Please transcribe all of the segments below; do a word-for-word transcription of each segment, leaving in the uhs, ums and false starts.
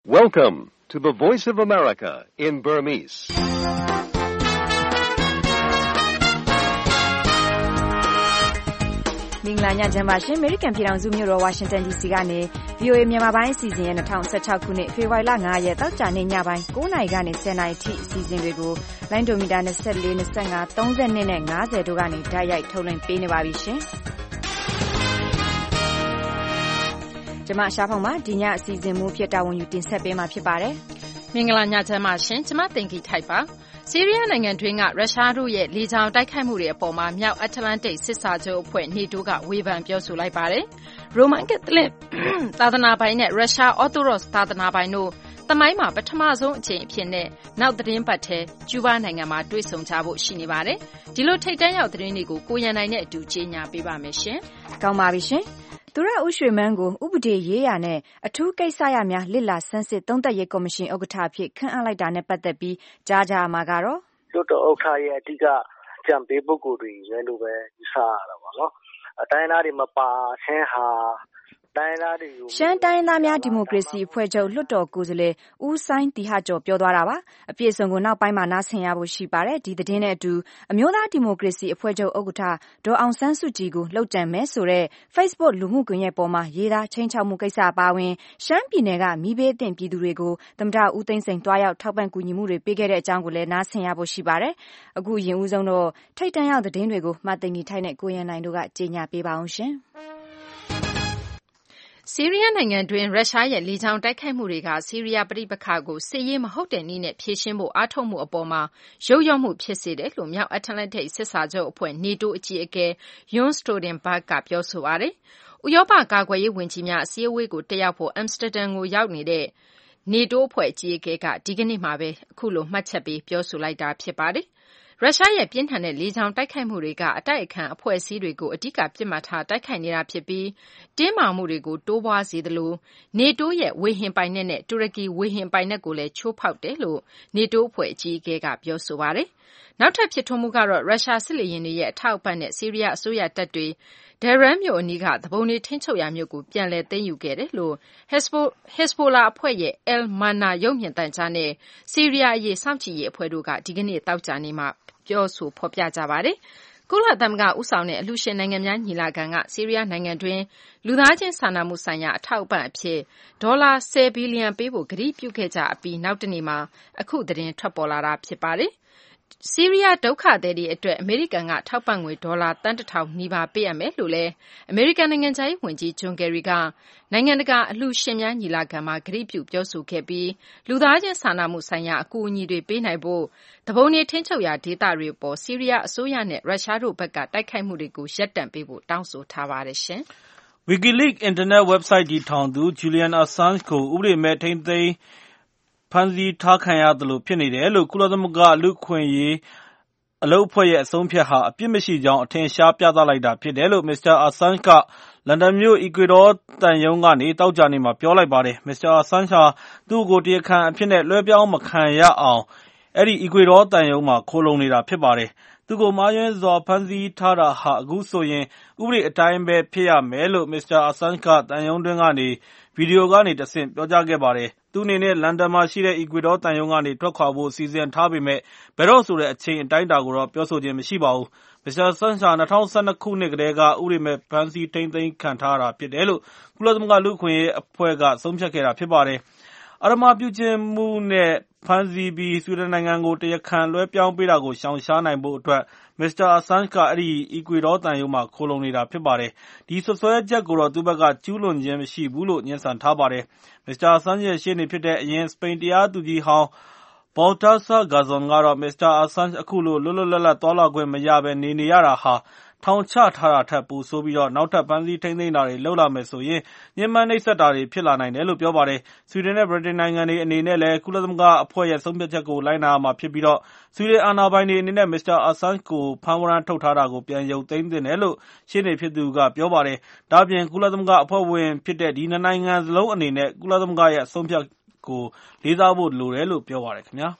Welcome to the Voice of America in Burmese. ။မင်္ဂလာညချမ်းပါရှင်။ American ပြည်ထောင်စုမြို့တော် Washington ဒီ စီ ကနေ ဗွီအိုအေ မြန်မာပိုင်းအစီအစဉ်ရဲ့၂၀၁၆ခုနှစ်ဖေဖော်ဝါရီလ၅ရက်သောကြာနေ့ညပိုင်း၉နာရီကနေ၁၀နာရီထိအစီအစဉ်တွေကိုလိုင်းဒိုမီတာ၂၄ ၂၅ ၃၂နဲ့၅၀တို့ကနေတိုက်ရိုက်ထုတ်လွှင့်ပေးနေပါပြီရှင်။ကျွန်မရှားဖောင်ပါဒီညအစီအစဉ်မျိုးဖြစ်တာဝန်ယူတင်ဆက်ပေးမှာဖြစ်ပါတယ်။မင်္ဂလာညချမ်းပါရှင်။ကျွန်မတင်ကြီးထိုက်ပါ။ဆီးရီးယားနိုင်ငံတွင်းကရုရှားတို့ရဲ့လေကြောင်းတိုက်ခိုက်မှုတွေအပေါ်မှာမြောက်အတ္တလန္တိတ်စစ်စာချုပ်အဖွဲ့ NATO ကဝေဖန်ပြောဆိုလိုက်ပါတယ်။ ရိုမန်ကက်သလစ်သာသနာပိုင်နဲ့ရုရှား Orthodox သာသနာပိုင်တို့သမိုင်းမှာပထမဆုံးအကြိမ်အဖြစ်နဲ့နောက်သတင်းပတ်ထဲကျူးဘားနိုင်ငံမှာတွေ့ဆုံကြဖို့ရှိနေပါတယ်။ဒီလိုထိပ်တန်းရောက်သတင်းတွေကိုကိုရန်နိုင်နဲ့အတူကြေညာပေးပါမယ်ရှင်။ကောင်းပါပြီရှင်။သူရဦးရွှေမန်းကိုဥပဒေရေးရာနဲ့အထူးကိစ္စရများလစ်လာဆန်းစစ်သုံးသပ်ရေးကော်မရှင်ဥက္ကဋ္ဌအဖြစ်ခန့်အပ်လိုက်တာနဲ့ပတ်သက်ပြီးကြားကြမှာကတော့လွှတ်တော်ဥက္ကဋ္ဌရဲ့အဓိကကြံပေးပုဂ္ဂိုလ်တွေရဲလို့ပဲယူဆရတာပေါ့နော်။အတိုင်းသားတွေမပါဆင်းဟာတိုင်းသားတွေကိုရှမ်းတိုင်းသားများဒီမိုကရေစီအဖွဲ့ချုပ်လွှတ်တော်ကိုယ်စားလှယ်ဦးစိုင်းတီဟကျော်ပြောသွားတာပါအပြည့်အစုံကိုနောက်ပိုင်းမှာနားဆင်ရဖို့ရှိပါတယ်ဒီသတင်းနဲ့အတူအမျိုးသားဒီမိုကရေစီအဖွဲ့ချုပ်ဥက္ကဋ္ဌဒေါ်အောင်ဆန်းစုကြည်ကိုလှုပ်ကြံမဲဆိုတဲ့ Facebook လူမှုကွန်ရက်ပေါ်မှာရေးသားချင်းချောက်မှုကိစ္စပါဝင်ရှမ်းပြည်နယ်ကမိဘအသင့်ပြည်သူတွေကိုသမ္မတဦးသိန်းစိန်တွားရောက်ထောက်ပံ့ကူညီမှုတွေပေးခဲ့တဲ့အကြောင်းကိုလည်းနားဆင်ရဖို့ရှိပါတယ်အခုရင်ဦးဆုံးတော့ထိတ်တန့်ရောက်သတင်းတွေကိုမသိင်ကြီးထိုက်နဲ့ကိုရန်နိုင်တို့ကကြေညာပေးပါအောင်ရှင်ဆီးရီးယားနိုင်ငံတွင်းရုရှားရဲ့လေကြောင်းတိုက်ခိုက်မှုတွေကဆီးရီးယားပဋိပက္ခကိုစစ်ရေးမဟုတ်တဲ့နည်းနဲ့ဖြေရှင်းဖို့အားထုတ်မှုအပေါ်မှာရုပ်ရော့မှုဖြစ်စေတယ်လို့မြောက်အတ္တလန္တိတ်စစ်စာချုပ်အဖွဲ့ NATO အကြီးအကဲ Jens Stoltenberg ကပြောဆိုပါတယ်။ဥရောပကာကွယ်ရေးဝန်ကြီးများအစည်းအဝေးကိုတက်ရောက်ဖို့အမ်စတာဒမ်ကိုရောက်နေတဲ့ NATO အဖွဲ့အကြီးအကဲကဒီကနေ့မှာပဲအခုလိုမှတ်ချက်ပေးပြောဆိုလိုက်တာဖြစ်ပါတယ်။ရုရှားရဲ့ပြင်းထန်တဲ့လေကြောင်းတိုက်ခိုက်မှုတွေကအတိုက်အခံအဖွဲ့အစည်းတွေကိုအဓိကပစ်မှတ်ထားတိုက်ခိုက်နေတာဖြစ်ပြီးတင်းမာမှုတွေကိုတိုးပွားစေသလို NATO ရဲ့ဝေဟင်ပိုင်နက်နဲ့တူရကီဝေဟင်ပိုင်နက်ကိုလည်းချိုးဖောက်တယ်လို့ NATO အဖွဲ့အကြီးအကဲကပြောဆိုပါတယ်။နောက်ထပ်ဖြစ်ထွန်းမှုကတော့ရုရှားစစ်လေယာဉ်တွေရဲ့အထောက်အပံ့နဲ့ဆီးရီးယားအစိုးရတပ်တွေဒရန်မြို့အနီးကသဘုံတွေထိန်းချုပ်ရာမြို့ကိုပြန်လည်သိမ်းယူခဲ့တယ်လို့ Hezbollah အဖွဲ့ရဲ့ Al-Mana ရုပ်မြင်သံကြားနဲ့ဆီးရီးယားအရေးစောင့်ကြည့်ရေးအဖွဲ့တို့ကဒီကနေ့သောကြာနေ့မှာပြောဆိုဖော်ပြကြပါတယ်။ကုလသမဂ္ဂဦးဆောင်တဲ့အလှူရှင်နိုင်ငံများညီလာခံကဆီးရီးယားနိုင်ငံတွင်းလူသားချင်းစာနာမှုဆိုင်ရာအထောက်အပံ့အဖြစ်ဒေါ်လာဆယ်ဘီလီယံပေးဖို့ကတိပြုခဲ့ကြအပြီးနောက်တနေ့မှာအခုသတင်းထွက်ပေါ်လာတာဖြစ်ပါတယ်။ဆီးရီးယားဒုက္ခသည်တွေအတွက်အမေရိကန်ကထောက်ပံ့ငွေဒေါ်လာသန်းတစ်ထောင်နီးပါးပေးအပ်မယ်လို့လည်းအမေရိကန်နိုင်ငံခြားရေးဝန်ကြီးဂျွန်ကယ်ရီကနိုင်ငံတကာအလှူရှင်များညီလာခံမှာကတိပြုပြောဆိုခဲ့ပြီးလူသားချင်းစာနာမှုဆိုင်ရာအကူအညီတွေပေးနိုင်ဖို့တဘုံတွေထိန်းချုပ်ရာဒေသတွေပေါ်ဆီးရီးယားအစိုးရနဲ့ရုရှားတို့ဘက်ကတိုက်ခိုက်မှုတွေကိုရပ်တန့်ပေးဖို့တောင်းဆိုထားပါတယ်ရှင်။ WikiLeaks အင်တာနက် website တည်ထောင်သူ Julian Assange ကိုဥပဒေမဲ့ထိန်းသိမ်းဖမ်းဆီးထားခံရသလိုဖြစ်နေတယ်လို့ကုလသမဂ္ဂလူ့အခွင့်အရေးအလုပ်အဖွဲ့ရဲ့အဆုံးဖြတ်ဟာအပြစ်မရှိကြောင်းအထင်ရှားပြသလိုက်တာဖြစ်တယ်လို့ မစ္စတာ Assange ကလန်ဒန်မြို့အီကွေဒေါသံရုံးကနေသောကြာနေ့မှာပြောလိုက်ပါတယ်။ မစ္စတာ Assange ဟာသူ့ကိုတရားခံအဖြစ်နဲ့လွှဲပြောင်းမခံရအောင်အဲဒီအီကွေဒေါသံရုံးမှာခိုလှုံနေတာဖြစ်ပါတယ်။သူ့ကိုမှားယွင်းစွာဖမ်းဆီးထားတာဟာအခုဆိုရင်ဥပဒေအတိုင်းပဲဖြစ်ရမယ်လို့မစ္စတာ Assange ကသံရုံးတွင်းကနေဗီဒီယိုကနေတဆင့်ပြောကြားခဲ့ပါတယ်။သူ့အနေနဲ့လန်ဒန်မှာရှိတဲ့အီကွေဒေါသံရုံးကနေထွက်ခွာဖို့စီစဉ်ထားပေမဲ့ဘယ်တော့ဆိုတဲ့အချိန်အတိုင်းအတာကိုတော့ပြောဆိုခြင်းမရှိပါဘူး။မစ္စတာ Assange ဟာ၂၀၁၂ခုနှစ်ကတည်းကဥပဒေမဲ့ဖမ်းဆီးထိန်းသိမ်းခံထားရတာဖြစ်တယ်လို့ကုလသမဂ္ဂလူ့အခွင့်အရေးအဖွဲ့ကဆုံးဖြတ်ခဲ့တာဖြစ်ပါတယ်။အဓမ္မပြုကျင့်မှုနဲ့ဖမ်းဆီးပြီးဆွီဒင်နိုင်ငံကိုတရားခံလွှဲပြောင်းပေးတာကိုရှောင်ရှားနိုင်ဖို့အတွက်မစ္စတာ Assange ကအဲဒီအီကွေဒေါသံရုံးမှာခိုလှုံနေတာဖြစ်ပါတယ်။ဒီစွပ်စွဲချက်ကိုတော့သူ့ဘက်ကကျူးလွန်ခြင်းမရှိဘူးလို့ငြင်းဆန်ထားပါတယ်။မစ္စတာ Assange ရဲ့ရှေ့နေဖြစ်တဲ့အရင်စပိန်တရားသူကြီးဟောင်း Baltasar Garzon ကတော့မစ္စတာ Assange အခုလိုလွတ်လွတ်လပ်လပ်သွားလာခွင့်မရဘဲနေနေရတာဟာထောင်ချထားတာထက်ပိုဆိုးပြီးနောက်ထပ်ဖမ်းဆီးထိန်းသိမ်းတာတွေလုပ်လာမယ်ဆိုရင်ညှဉ်းပန်းနှိပ်စက်တာတွေဖြစ်လာနိုင်တယ်လို့ပြောပါတယ်။ဆွီဒင်နဲ့ဗြိတိန်နိုင်ငံတွေအနေနဲ့လည်းကုလသမဂ္ဂအဖွဲ့ရဲ့ဆုံးဖြတ်ချက်ကိုလိုက်နာရမှာဖြစ်ပြီးဆွီဒင်အာဏာပိုင်တွေအနေနဲ့မစ္စတာ Assange ကိုဖမ်းဝရမ်းထုတ်ထားတာကိုပြန်ရုပ်သိမ်းသင့်တယ်လို့ရှေ့နေဖြစ်သူကပြောပါတယ်။ဒါ့အပြင်ကုလသမဂ္ဂအဖွဲ့ဝင်ဖြစ်တဲ့ဒီနှစ်နိုင်ငံစလုံးအနေနဲ့ကုလသမဂ္ဂရဲ့ဆုံးဖြတ်ကိုလေးစားဖို့လိုတယ်လို့ပြောပါတယ်ခင်ဗျာ။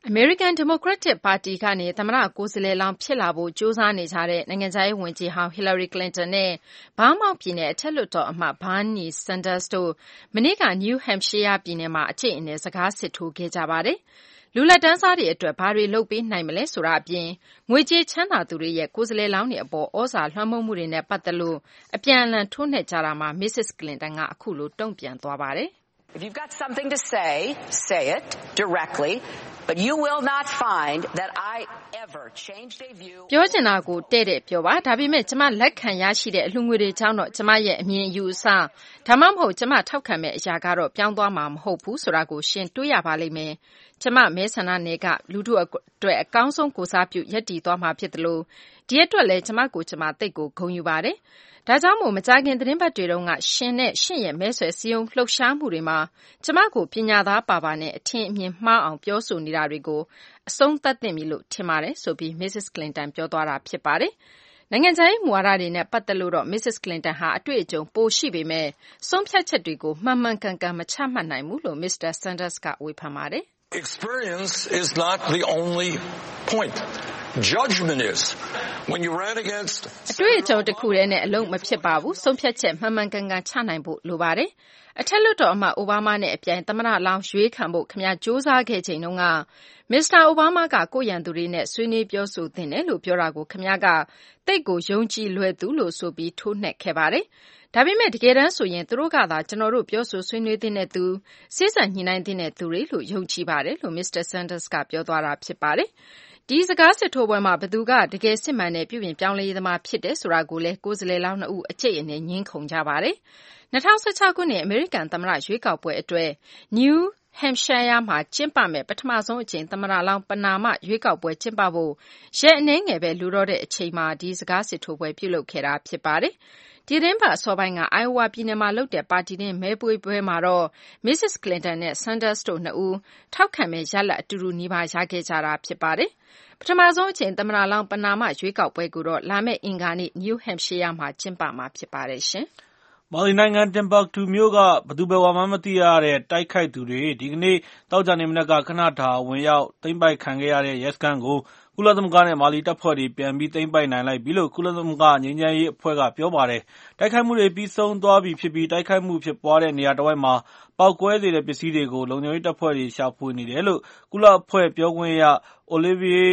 American Democratic Party ကနေသမ္မတကိုယ်စားလှယ်လောင်းဖြစ်လာဖို့ကြိုးစားနေကြတဲ့နိုင်ငံခြားရေးဝန်ကြီးဟောင်း Hillary Clinton နဲ့ Vermont ပြည်နယ်အထက်လွှတ်တော်အမတ် Bernie Sanders တို့မနေ့က New Hampshire ပြည်နယ်မှာအကျိတ်အနယ်စကားစစ်ထိုးခဲ့ကြပါတယ်။လူလက်တန်းစားတွေအတွက်ဘာတွေလုပ်ပေးနိုင်မလဲဆိုတာအပြင်ငွေကြေးချမ်းသာသူတွေရဲ့ကိုယ်စားလှယ်လောင်းတွေအပေါ်ဩဇာလွှမ်းမိုးမှုတွေနဲ့ပတ်သက်လို့အပြန်အလှန်ထိုးနှက်ကြတာမှာ Missus Clinton ကအခုလိုတုံ့ပြန်သွားပါတယ်။ If you've got something to say, say it directly, but you will not find that I ever changed a view. ပြောချင်တာကိုတဲ့တဲ့ပြောပါဒါပေမဲ့ကျမလက်ခံရရှိတဲ့အလှူငွေတွေကြောင့်တော့ကျမရဲ့အမြင်အယူအဆဒါမှမဟုတ်ကျမထောက်ခံမဲ့အရာကတော့ပြောင်းသွားမှာမဟုတ်ဘူးဆိုတာကိုရှင်းတွေးရပါလိမ့်မယ်။ကျမမဲဆန္ဒနယ်ကလူထုအတွက်အကောင်းဆုံးကိုစားပြုရည်တည်သွားမှာဖြစ်တယ်လို့ဒီအတွက်လည်းကျမကိုကျမသိတ်ကိုဂုဏ်ယူပါတယ်။ဒါကြောင့်မို့မကြခင်သတင်းပတ်တွေတုန်းကရှင်နဲ့ရှင်ရဲ့မဲဆွယ်စည်းရုံးလှုပ်ရှားမှုတွေမှာကျမကိုပညာသားပါပါနဲ့အထင်အမြင်မှားအောင်ပြောဆိုနေတာတွေကိုအဆုံးသတ်သင့်ပြီလို့ထင်ပါတယ်ဆိုပြီး Missus Clinton ပြောသွားတာဖြစ်ပါတယ်။နိုင်ငံခြားရေးမူဝါဒတွေနဲ့ပတ်သက်လို့တော့ Missus Clinton ဟာအတွေ့အကြုံပိုရှိပေမဲ့ဆုံးဖြတ်ချက်တွေကိုမှန်မှန်ကန်ကန်မချမှတ်နိုင်ဘူးလို့ Mister Sanders ကဝေဖန်ပါတယ်။ Experience is not the only point. Judgment is. When you ran against အတွေ့အကြုံတစ်ခုတည်းနဲ့အလုံးမဖြစ်ပါဘူးဆုံးဖြတ်ချက်မှန်မှန်ကန်ကန်ချနိုင်ဖို့လိုပါတယ်အထက်လွှတ်တော်အမတ်အိုဘားမားနဲ့အပြိုင်သမ္မတလောင်းရွေးခံဖို့ခင်ဗျာစူးစမ်းခဲ့ချိန်တုန်းကမစ္စတာအိုဘားမားကကိုယ့်ရန်သူတွေနဲ့ဆွေးနွေးပြောဆိုသင့်တယ်လို့ပြောတာကိုခင်ဗျားကတိတ်ကိုယုံကြည်လွယ်သူလို့ဆိုပြီးထိုးနှက်ခဲ့ပါတယ်ဒါပေမဲ့တကယ်တမ်းဆိုရင်သူတို့ကသာကျွန်တော်တို့ပြောဆိုဆွေးနွေးတဲ့သူစိစံညှိနှိုင်းတဲ့သူတွေလို့ယုံကြည်ပါတယ်လို့ Mister Sanders ကပြောသွားတာဖြစ်ပါတယ်ဒီစကားစစ်ထိုးပွဲမှာဘသူကတကယ်စစ်မှန်တဲ့ပြုပြင်ပြောင်းလဲရေးသမားဖြစ်တယ်ဆိုတာကိုလည်းကိုယ်စားလှယ်လောင်းနှစ်ဦးအကျိတ်အနယ်ညင်းခုန်ကြပါတယ်၂၀၁၆ခုနှစ်အမေရိကန်သမ္မတရွေးကောက်ပွဲအတွက် New Hampshire မှာကျင်းပမဲ့ပထမဆုံးအကြိမ်သမ္မတလောင်းပဏာမရွေးကောက်ပွဲကျင်းပဖို့ရက်အနည်းငယ်ပဲလူတော့တဲ့အချိန်မှာဒီစကားစစ်ထိုးပွဲပြုလုပ်ခဲ့တာဖြစ်ပါတယ်ဒီတင်းပတ်အစောပိုင်းက Iowa ပြည်နယ်မှာလုပ်တဲ့ပါတီနဲ့မဲပွေပွဲမှာတော့ Missus Clinton နဲ့ Sanders တို့နှစ်ဦးထောက်ခံမဲ့ရလဒ်အတူတူနီးပါးရခဲ့ကြတာဖြစ်ပါတယ်ပထမဆုံးအချိန်သမ္မတလောင်းပဏာမရွေးကောက်ပွဲကိုတော့လာမယ့်အင်္ဂါနေ့ New Hampshire မှာကျင်းပမှာဖြစ်ပါတယ်ရှင်မာလီနိုင်ငံတင်ဘက်တူမြို့ကဘသူဘယ်ဝါမှမသိရတဲ့တိုက်ခိုက်သူတွေဒီကနေ့တောက်ကြနေမနက်ကခဏထာဝင်ရောက်သိမ်းပိုက်ခံခဲ့ရတဲ့ရဲစခန်းကိုကုလသမဂ္ဂနဲ့မာလီတပ်ဖွဲ့တွေပြန်ပြီးသိမ်းပိုက်နိုင်လိုက်ပြီလို့ကုလသမဂ္ဂငြိမ်းချမ်းရေးအဖွဲ့ကပြောပါတယ်။တိုက်ခိုက်မှုတွေပြီးဆုံးသွားပြီဖြစ်ပြီးတိုက်ခိုက်မှုဖြစ်ပွားတဲ့နေရာတစ်ဝိုက်မှာပောက်ကွဲစေတဲ့ပစ္စည်းတွေကိုလုံခြုံရေးတပ်ဖွဲ့တွေရှာဖွေနေတယ်လို့ကုလအဖွဲ့ပြောခွင့်ရ Olivier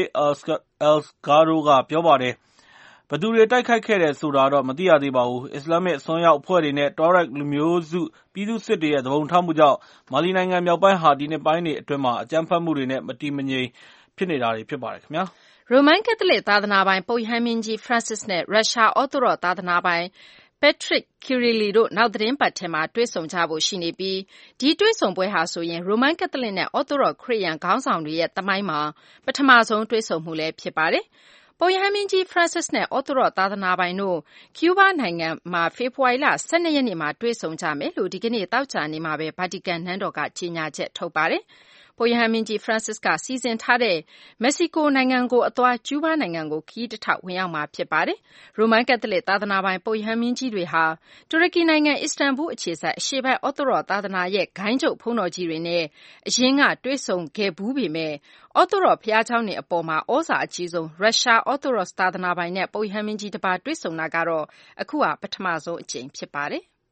Elsgaro ကပြောပါတယ်။ဘသူတွေတိုက်ခိုက်ခဲ့တယ်ဆိုတာတော့မသိရသေးပါဘူး။အစ္စလာမစ်အစွန်းရောက်အဖွဲ့တွေနဲ့ Tuareg လူမျိုးစုပြည်သူ့စစ်တွေရဲ့သဘုံထမှုကြောင့်မာလီနိုင်ငံမြောက်ပိုင်းဟာဒီနှစ်ပိုင်းတွေအတွင်းမှာအကြမ်းဖက်မှုတွေနဲ့မတည်မငြိမ်ဖြစ်နေတာဖြစ်ပါတယ်ခင်ဗျာ။ရိုမန်ကက်သလစ်သာသနာပိုင်ပုပ်ရဟန်းမင်းကြီး Francis နဲ့ရုရှားအော်သိုဒေါ့သာသနာပိုင်Patrick Kirill တို့နောက်သတင်းပတ်ထဲမှာတွေ့ဆုံကြဖို့ရှိနေပြီးဒီတွေ့ဆုံပွဲဟာဆိုရင်ရိုမန်ကက်သလစ်နဲ့အော်သိုဒေါ့ခရစ်ယာန်ခေါင်းဆောင်တွေရဲ့သမိုင်းမှာပထမဆုံးတွေ့ဆုံမှုလည်းဖြစ်ပါတယ်။ပုပ်ရဟန်းမင်းကြီး Francis နဲ့အော်သိုဒေါ့သာသနာပိုင်တို့ကျူးဘားနိုင်ငံမှာဖေဖော်ဝါရီလ၁၂ရက်နေ့မှာတွေ့ဆုံကြမယ်လို့ဒီကနေ့သောကြာနေ့မှာပဲဗာတီကန်နန်းတော်ကကြေညာချက်ထုတ်ပါတယ်။ပုပ်ရဟန်းမင်းကြီး Francis ကစီစဉ်ထားတဲ့မက္ကဆီကိုနိုင်ငံကိုအသွားကျူးဘားနိုင်ငံကိုခရီးတစ်ထောက်ဝင်ရောက်မှာဖြစ်ပါတယ်။ရိုမန်ကက်သလစ်သာသနာပိုင်ပုပ်ရဟန်းမင်းကြီးတွေဟာတူရကီနိုင်ငံအစ္စတန်ဘူအခြေစိုက်အရှေ့ပိုင်းအော်သိုဒေါ့သာသနာရဲ့ဂိုဏ်းချုပ်ဘုန်းတော်ကြီးတွေနဲ့အရင်ကတွေ့ဆုံခဲ့ဘူးပေမဲ့အော်သိုဒေါ့ဘုရားကျောင်းတွေအပေါ်မှာဩဇာအကြီးဆုံးရုရှားအော်သိုဒေါ့သာသနာပိုင်နဲ့ပုပ်ရဟန်းမင်းကြီးတစ်ပါးတွေ့ဆုံတာကတော့အခုဟာပထမဆုံးအကြိမ်ဖြစ်ပါတယ်။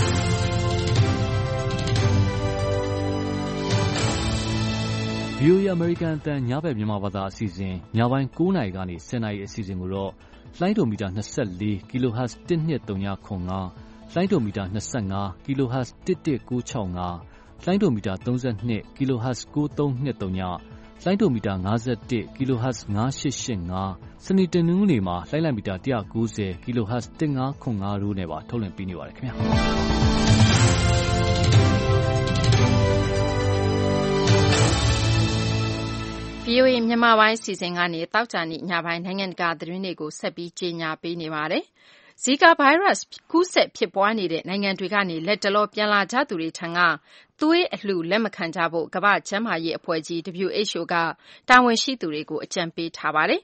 ဗီအိုအေ အမေရိကန်အသံညဘက်မြန်မာဘာသာအစီအစဉ်ညပိုင်း၉နာရီကနေ၁၀နာရီအစီအစဉ်ကိုတော့လိုင်းဒိုမီတာ၂၄ kHz ၁၂၃၅ လိုင်းဒိုမီတာ၂၅ kHz ၁၁၉၆၅လိုင်းဒိုမီတာ၃၂ kHz ၉၃၂၃လိုင်းဒိုမီတာ၅၁ kHz ၅၈၈၅စနေတနင်္ဂနွေမှာလိုင်းလိုက်မီတာ၁၉၀ kHz ၁၅၇၅တို့နဲ့ပါထုတ်လွှင့်ပေးနေပါတယ်ခင်ဗျာဗီအိုအေမြန်မာပိုင်းအစီအစဉ်ကနေသောကြာနေ့ညပိုင်းနိုင်ငံတကာသတင်းတွေကိုဆက်ပြီးကြေညာပေးနေပါတယ်။ Zika ဗိုင်းရပ်စ်ကူးစက်ဖြစ်ပွားနေတဲ့နိုင်ငံတွေကနေလက်တလောပြန်လာကြသူတွေထံကသွေးအလှူလက်မခံကြဖို့ကမ္ဘာ့ကျန်းမာရေးအဖွဲ့ကြီး W H O ကတာဝန်ရှိသူတွေကိုအကြံပေးထားပါတယ်။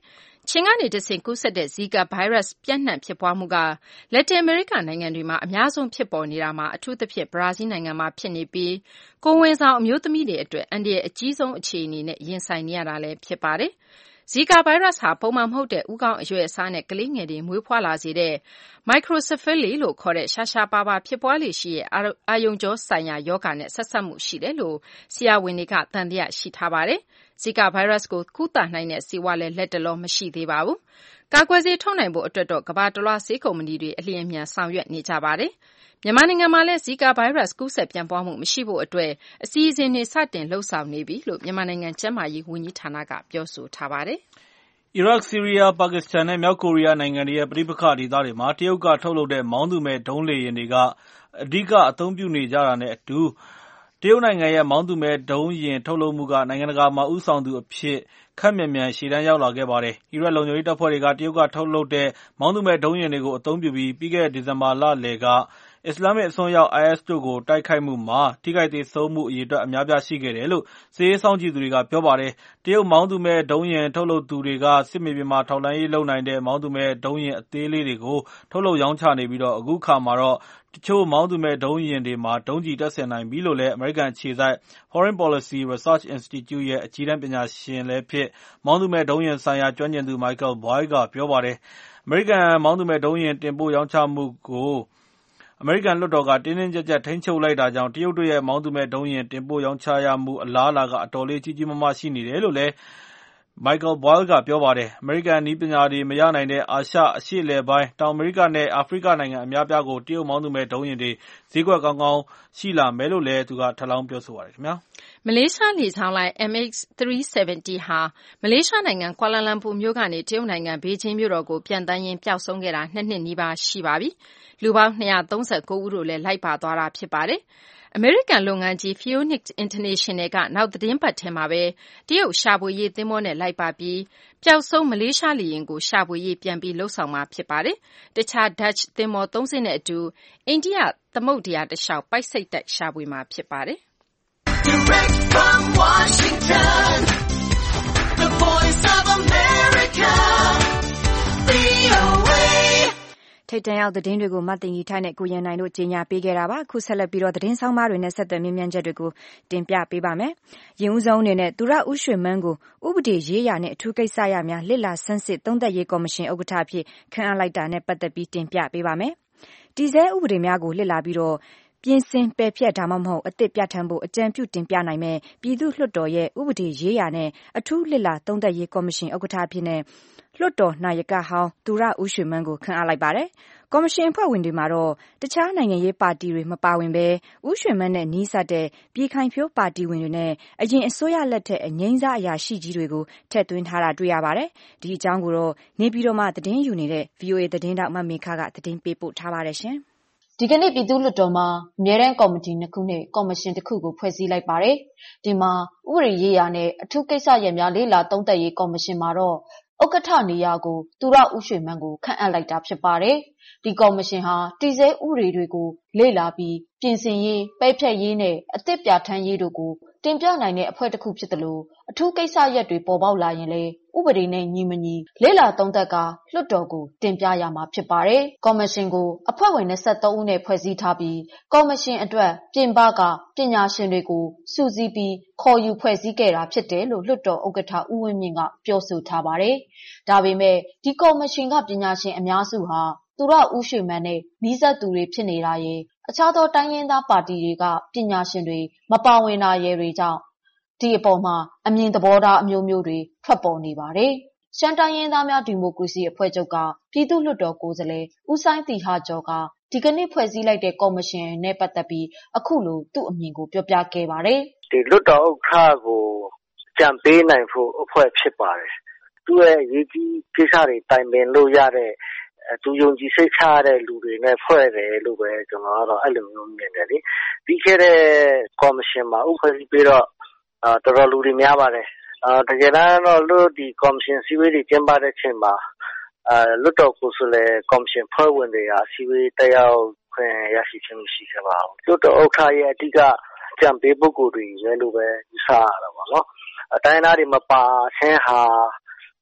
ခြင်ကနေတဆင့်ကူးစက်တဲ့ Zika ဗိုင်းရပ်စ်ပြန့်နှံ့ဖြစ်ပွားမှုကလက်တင်အမေရိကနိုင်ငံတွေမှာအများဆုံးဖြစ်ပေါ်နေတာမှာအထူးသဖြင့်ဘရာဇီးနိုင်ငံမှာဖြစ်နေပြီးကိုယ်ဝန်ဆောင်အမျိုးသမီးတွေအတွက်အန္တရာယ်အကြီးဆုံးအခြေအနေနဲ့ရင်ဆိုင်နေရတာလည်းဖြစ်ပါတယ်။ Zika ဗိုင်းရပ်စ်ဟာပုံမှန်မဟုတ်တဲ့ဦးခေါင်းအရွယ်အစားနဲ့ကလေးငယ်တွေမွေးဖွားလာစေတဲ့ microcephaly လို့ခေါ်တဲ့ရှားရှားပါးပါးဖြစ်ပွားလေ့ရှိတဲ့အာရုံကြောဆိုင်ရာရောဂါနဲ့ဆက်စပ်မှုရှိတယ်လို့ဆရာဝန်တွေကသံသယရှိထားပါတယ်။ Zika ဗိုင်းရပ်စ်ကိုကုသနိုင်တဲ့ဆေးဝါးလည်းလတ်တလောမရှိသေးပါဘူး။ကာကွယ်ဆေးထုတ်နိုင်ဖို့အတွက်တော့ကမ္ဘာတလွှားဆေးကုမ္ပဏီတွေအလျင်အမြန်ဆောင်ရွက်နေကြပါတယ်။မြန်မာနိုင်ငံမှာလည်း Zika ဗိုင်းရပ်စ်ကူးစက်ပြန့်ပွားမှုမရှိဖို့အတွက်အစီအစဉ်တွေစတင်လှုပ်ဆောင်နေပြီလို့မြန်မာနိုင်ငံကျန်းမာရေးဝန်ကြီးဌာနကပြောဆိုထားပါတယ်။အီရတ်၊ဆီးရီးယား၊ပါကစ္စတန်နဲ့မြောက်ကိုရီးယားနိုင်ငံတွေရဲ့ပဋိပက္ခဒေသတွေမှာတရုတ်ကထုတ်လုပ်တဲ့မောင်းသူမဲ့ဒုံးလေယာဉ်တွေကအဓိကအသုံးပြုနေကြတာနဲ့အတူတရုတ်နိုင်ငံရဲ့မောင်းသူမဲ့ဒုံးယာဉ်ထုတ်လုပ်မှုကနိုင်ငံတကာမှာဦးဆောင်သူအဖြစ်ခပ်မြန်မြန်ရှေ့တန်းရောက်လာခဲ့ပါတယ်။အီရတ်လုံခြုံရေးတပ်ဖွဲ့တွေကတရုတ်ကထုတ်လုပ်တဲ့မောင်းသူမဲ့ဒုံးယာဉ်တွေကိုအသုံးပြုပြီးပြီးခဲ့တဲ့ဒီဇင်ဘာလလယ်ကအစ္စလာမစ်အစွန်းရောက် အိုင်အက်စ် တို့ကိုတိုက်ခိုက်မှုမှာထိခိုက်သေဆုံးမှုအရေအတွက်အများအပြားရှိခဲ့တယ်လို့စစ်ရေးစောင့်ကြည့်သူတွေကပြောပါတယ်။တရုတ်မောင်းသူမဲ့ဒုံးယာဉ်ထုတ်လုပ်သူတွေကစစ်မြေပြင်မှာထောက်လှမ်းရေးလုပ်နိုင်တဲ့မောင်းသူမဲ့ဒုံးယာဉ်အသေးလေးတွေကိုထုတ်လုပ်ရောင်းချနေပြီးအခုအခါမှာတော့တချို့မောင်းသူမဲ့ဒုံးယာဉ်တွေမှာဒုံးကျည်တပ်ဆင်နိုင်ပြီလို့လည်းအမေရိကန်အခြေစိုက် Foreign Policy Research Institute ရဲ့အကြီးတန်းပညာရှင်လည်းဖြစ်မောင်းသူမဲ့ဒုံးယာဉ်ဆိုင်ရာကျွမ်းကျင်သူ Michael Boyle ကပြောပါတယ်။အမေရိကန်မောင်းသူမဲ့ဒုံးယာဉ်တင်ပို့ရောင်းချမှုကိုအမေရိကန်လွှတ်တော်ကတင်းတင်းကျပ်ကျပ်ထိန်းချုပ်လိုက်တာကြောင့်တရုတ်တို့ရဲ့မောင်းသူမဲ့ဒုံးယာဉ်တင်ပို့ရောင်းချရမှုအလားအလာကအတော်လေးကြီးကြီးမားမားရှိနေတယ်လို့လည်း Michael Boyle ကပြောပါတယ်။အမေရိကန်နည်းပညာတွေမရနိုင်တဲ့အာရှ၊အရှေ့အလယ်ပိုင်း၊တောင်အမေရိကနဲ့အာဖရိကနိုင်ငံအများအပြားကိုတရုတ်မောင်းသူမဲ့ဒုံးယာဉ်တွေဈေးကွက်ကောင်းကောင်းရှိလာမယ်လို့လည်းသူကထပ်လောင်းပြောဆိုပါတယ်ခင်ဗျာ။မလေးရှားလေကြောင်းလိုင်း M H three seventy ဟာမလေးရှားနိုင်ငံကွာလာလမ်ပူမြို့ကနေတရုတ်နိုင်ငံဘေဂျင်းမြို့တော်ကိုပျံသန်းရင်းပျောက်ဆုံးခဲ့တာနှစ်နှစ်နီးပါးရှိပါပြီ။လူပေါင်းနှစ်ရာသုံးဆယ်ကိုဦးတို့လည်းလိုက်ပါသွားတာဖြစ်ပါတယ်။အမေရိကန်လုပ်ငန်းကြီး Phoenix International ကနောက်သီတင်းပတ်ထဲမှာပဲတရုတ်ရှာဖွေရေးသင်္ဘောနဲ့လိုက်ပါပြီးပျောက်ဆုံးမလေးရှားလေယာဉ်ကိုရှာဖွေရေးပြန်ပြီးလုပ်ဆောင်မှာဖြစ်ပါတယ်။တခြား Dutch သင်္ဘောသုံးစင်းနဲ့အတူအိန္ဒိယသမုဒ္ဒရာတလျှောက်ပိုက်ဆိပ်တိုက်ရှာဖွေမှာဖြစ်ပါတယ်။ Direct from Washington, the Voice of America, V O A ထိပ်တန်းရောက်သတင်းတွေကိုမသိင်္ဂီထိုက်နဲ့ကိုရန်နိုင်တို့ကြီးညာပေးခဲ့တာပါအခုဆက်လက်ပြီးတော့သတင်းဆောင်မတွေနဲ့ဆက်သွယ်မြင်းမြန်းချက်တွေကိုတင်ပြပေးပါမယ်။ရင်ဦးဆုံးအနေနဲ့သူရဦးရွှေမန်းကိုဥပဒေရေးရာနဲ့အထူးကိစ္စရများလစ်လာဆန်းစစ်သုံးသက်ရေးကော်မရှင်ဥက္ကဋ္ဌအဖြစ်ခန့်အပ်လိုက်တာနဲ့ပတ်သက်ပြီးတင်ပြပေးပါမယ်။တည်ဆဲဥပဒေများကိုလစ်လာပြီးတော့ပြင်ဆင်ပယ်ဖျက်ဒါမှမဟုတ်အသစ်ပြဋ္ဌာန်းဖို့အကြံပြုတင်ပြနိုင်မဲ့ပြည်သူ့လွှတ်တော်ရဲ့ဥပဒေရေးရာနဲ့အထူးလစ်လာသုံးသက်ရေးကော်မရှင်ဥက္ကဋ္ဌအဖြစ်နဲ့လွှတ်တော်နာယကဟောင်းသူရဦးရွှေမန်းကိုခန့်အပ်လိုက်ပါတယ်။ကော်မရှင်အဖွဲ့ဝင်တွေမှာတော့တခြားနိုင်ငံရေးပါတီတွေမပါဝင်ဘဲဦးရွှေမန်းနဲ့နီးစပ်တဲ့ပြည်ခိုင်ဖြိုးပါတီဝင်တွေနဲ့အရင်အစိုးရလက်ထက်အငိမ့်စားအရာရှိကြီးတွေကိုထည့်သွင်းထားတာတွေ့ရပါတယ်။ဒီအကြောင်းကိုတော့နေပြည်တော်မှာသတင်းယူနေတဲ့ V O A သတင်းတောက်မမေခကသတင်းပေးပို့ထားပါတယ်ရှင်။ဒီကနေ့ပြည်သူ့လွှတ်တော်မှာအမြဲတမ်းကော်မတီနှစ်ခုနဲ့ကော်မရှင်တစ်ခုကိုဖွဲ့စည်းလိုက်ပါတယ်။ဒီမှာဥပဒေရေးရာနဲ့အထူးကိစ္စရပ်များလေ့လာသုံးသပ်ရေးကော်မရှင်မှာတော့ဥက္ကဋ္ဌနေရာကိုသူရဦးရွှေမန်းကိုခန့်အပ်လိုက်တာဖြစ်ပါတယ်။ဒီကော်မရှင်ဟာတည်ဆဲဥပဒေတွေကိုလေ့လာပြီးပြင်ဆင်ရေး၊ပယ်ဖျက်ရေးနဲ့အသစ်ပြဋ္ဌာန်းရေးတို့ကိုတင်ပြနိုင်တဲ့အဖွဲ့တစ်ခုဖြစ်တယ်လို့အထူးကိစ္စရပ်တွေပေါ်ပေါက်လာရင်လည်းဥပဒေနဲ့ညီမညီလေ့လာသုံးသပ်ကာလွှတ်တော်ကိုတင်ပြရမှာဖြစ်ပါတယ်။ကော်မရှင်ကိုအဖွဲ့ဝင်၂၃ဦးနဲ့ဖွဲ့စည်းထားပြီးကော်မရှင်အတွက်ပြင်ပကပညာရှင်တွေကိုစုစည်းပြီးခေါ်ယူဖွဲ့စည်းခဲ့တာဖြစ်တယ်လို့လွှတ်တော်ဥက္ကဋ္ဌဦးဝင်းမြင့်ကပြောဆိုထားပါတယ်။ဒါပေမဲ့ဒီကော်မရှင်ကပညာရှင်အများစုဟာသူရဦးရွှေမန်းနဲ့နီးစပ်သူတွေဖြစ်နေတာရဲ့အခြားသောတိုင်းရင်းသားပါတီတွေကပညာရှင်တွေမပါဝင်တာရဲ့တွေကြောင့်ဒီအပေါ်မှာအမြင်သဘောထားအမျိုးမျိုးတွေထွက်ပေါ်နေပါတယ်။ရှမ်းတိုင်းရင်းသားများဒီမိုကရေစီအဖွဲ့ချုပ်ကပြည်သူ့လွှတ်တော်ကိုယ်စားလှယ်ဦးစိုင်းသီဟကျော်ကဒီကနေ့ဖွဲ့စည်းလိုက်တဲ့ကော်မရှင်နဲ့ပတ်သက်ပြီးအခုလိုသူ့အမြင်ကိုပြောပြခဲ့ပါတယ်။ဒီလွှတ်တော်ဥက္ကဋ္ဌကိုကြံပေးနိုင်ဖို့အဖွဲ့ဖြစ်ပါတယ်။သူ့ရဲ့အရေးကြီးကိစ္စတွေတိုင်ပင်လို့ရတဲ့သူယုံကြည်စိတ်ချရတဲ့လူတွေနဲ့ဖွဲ့တယ်လို့ပဲကျွန်တော်ကတော့အဲ့လိုမျိုးမြင်တယ်လေပြီးခဲ့တဲ့ကော်မရှင်မှာဥပဒေပြီးတော့အာတော်တော်လူတွေများပါတယ်အာတကယ်တော့လို့ဒီကော်မရှင်စီဝေးတွေကျင်းပတဲ့ချိန်မှာအာလွတ်တော်ကိုယ်စားလှယ်ကော်မရှင်ဖွဲ့ဝင်တွေကစီဝေးတက်ရောက်ခွင့်ရရှိခြင်းမရှိခဲ့ပါဘူးလွတ်တော်ဥက္ကဋ္ဌရဲ့အဓိကကြံပေးပုဂ္ဂိုလ်တွေရဲလို့ပဲယူဆရတာပေါ့နော်အတိုင်းသားတွေမပါဆင်းဟာ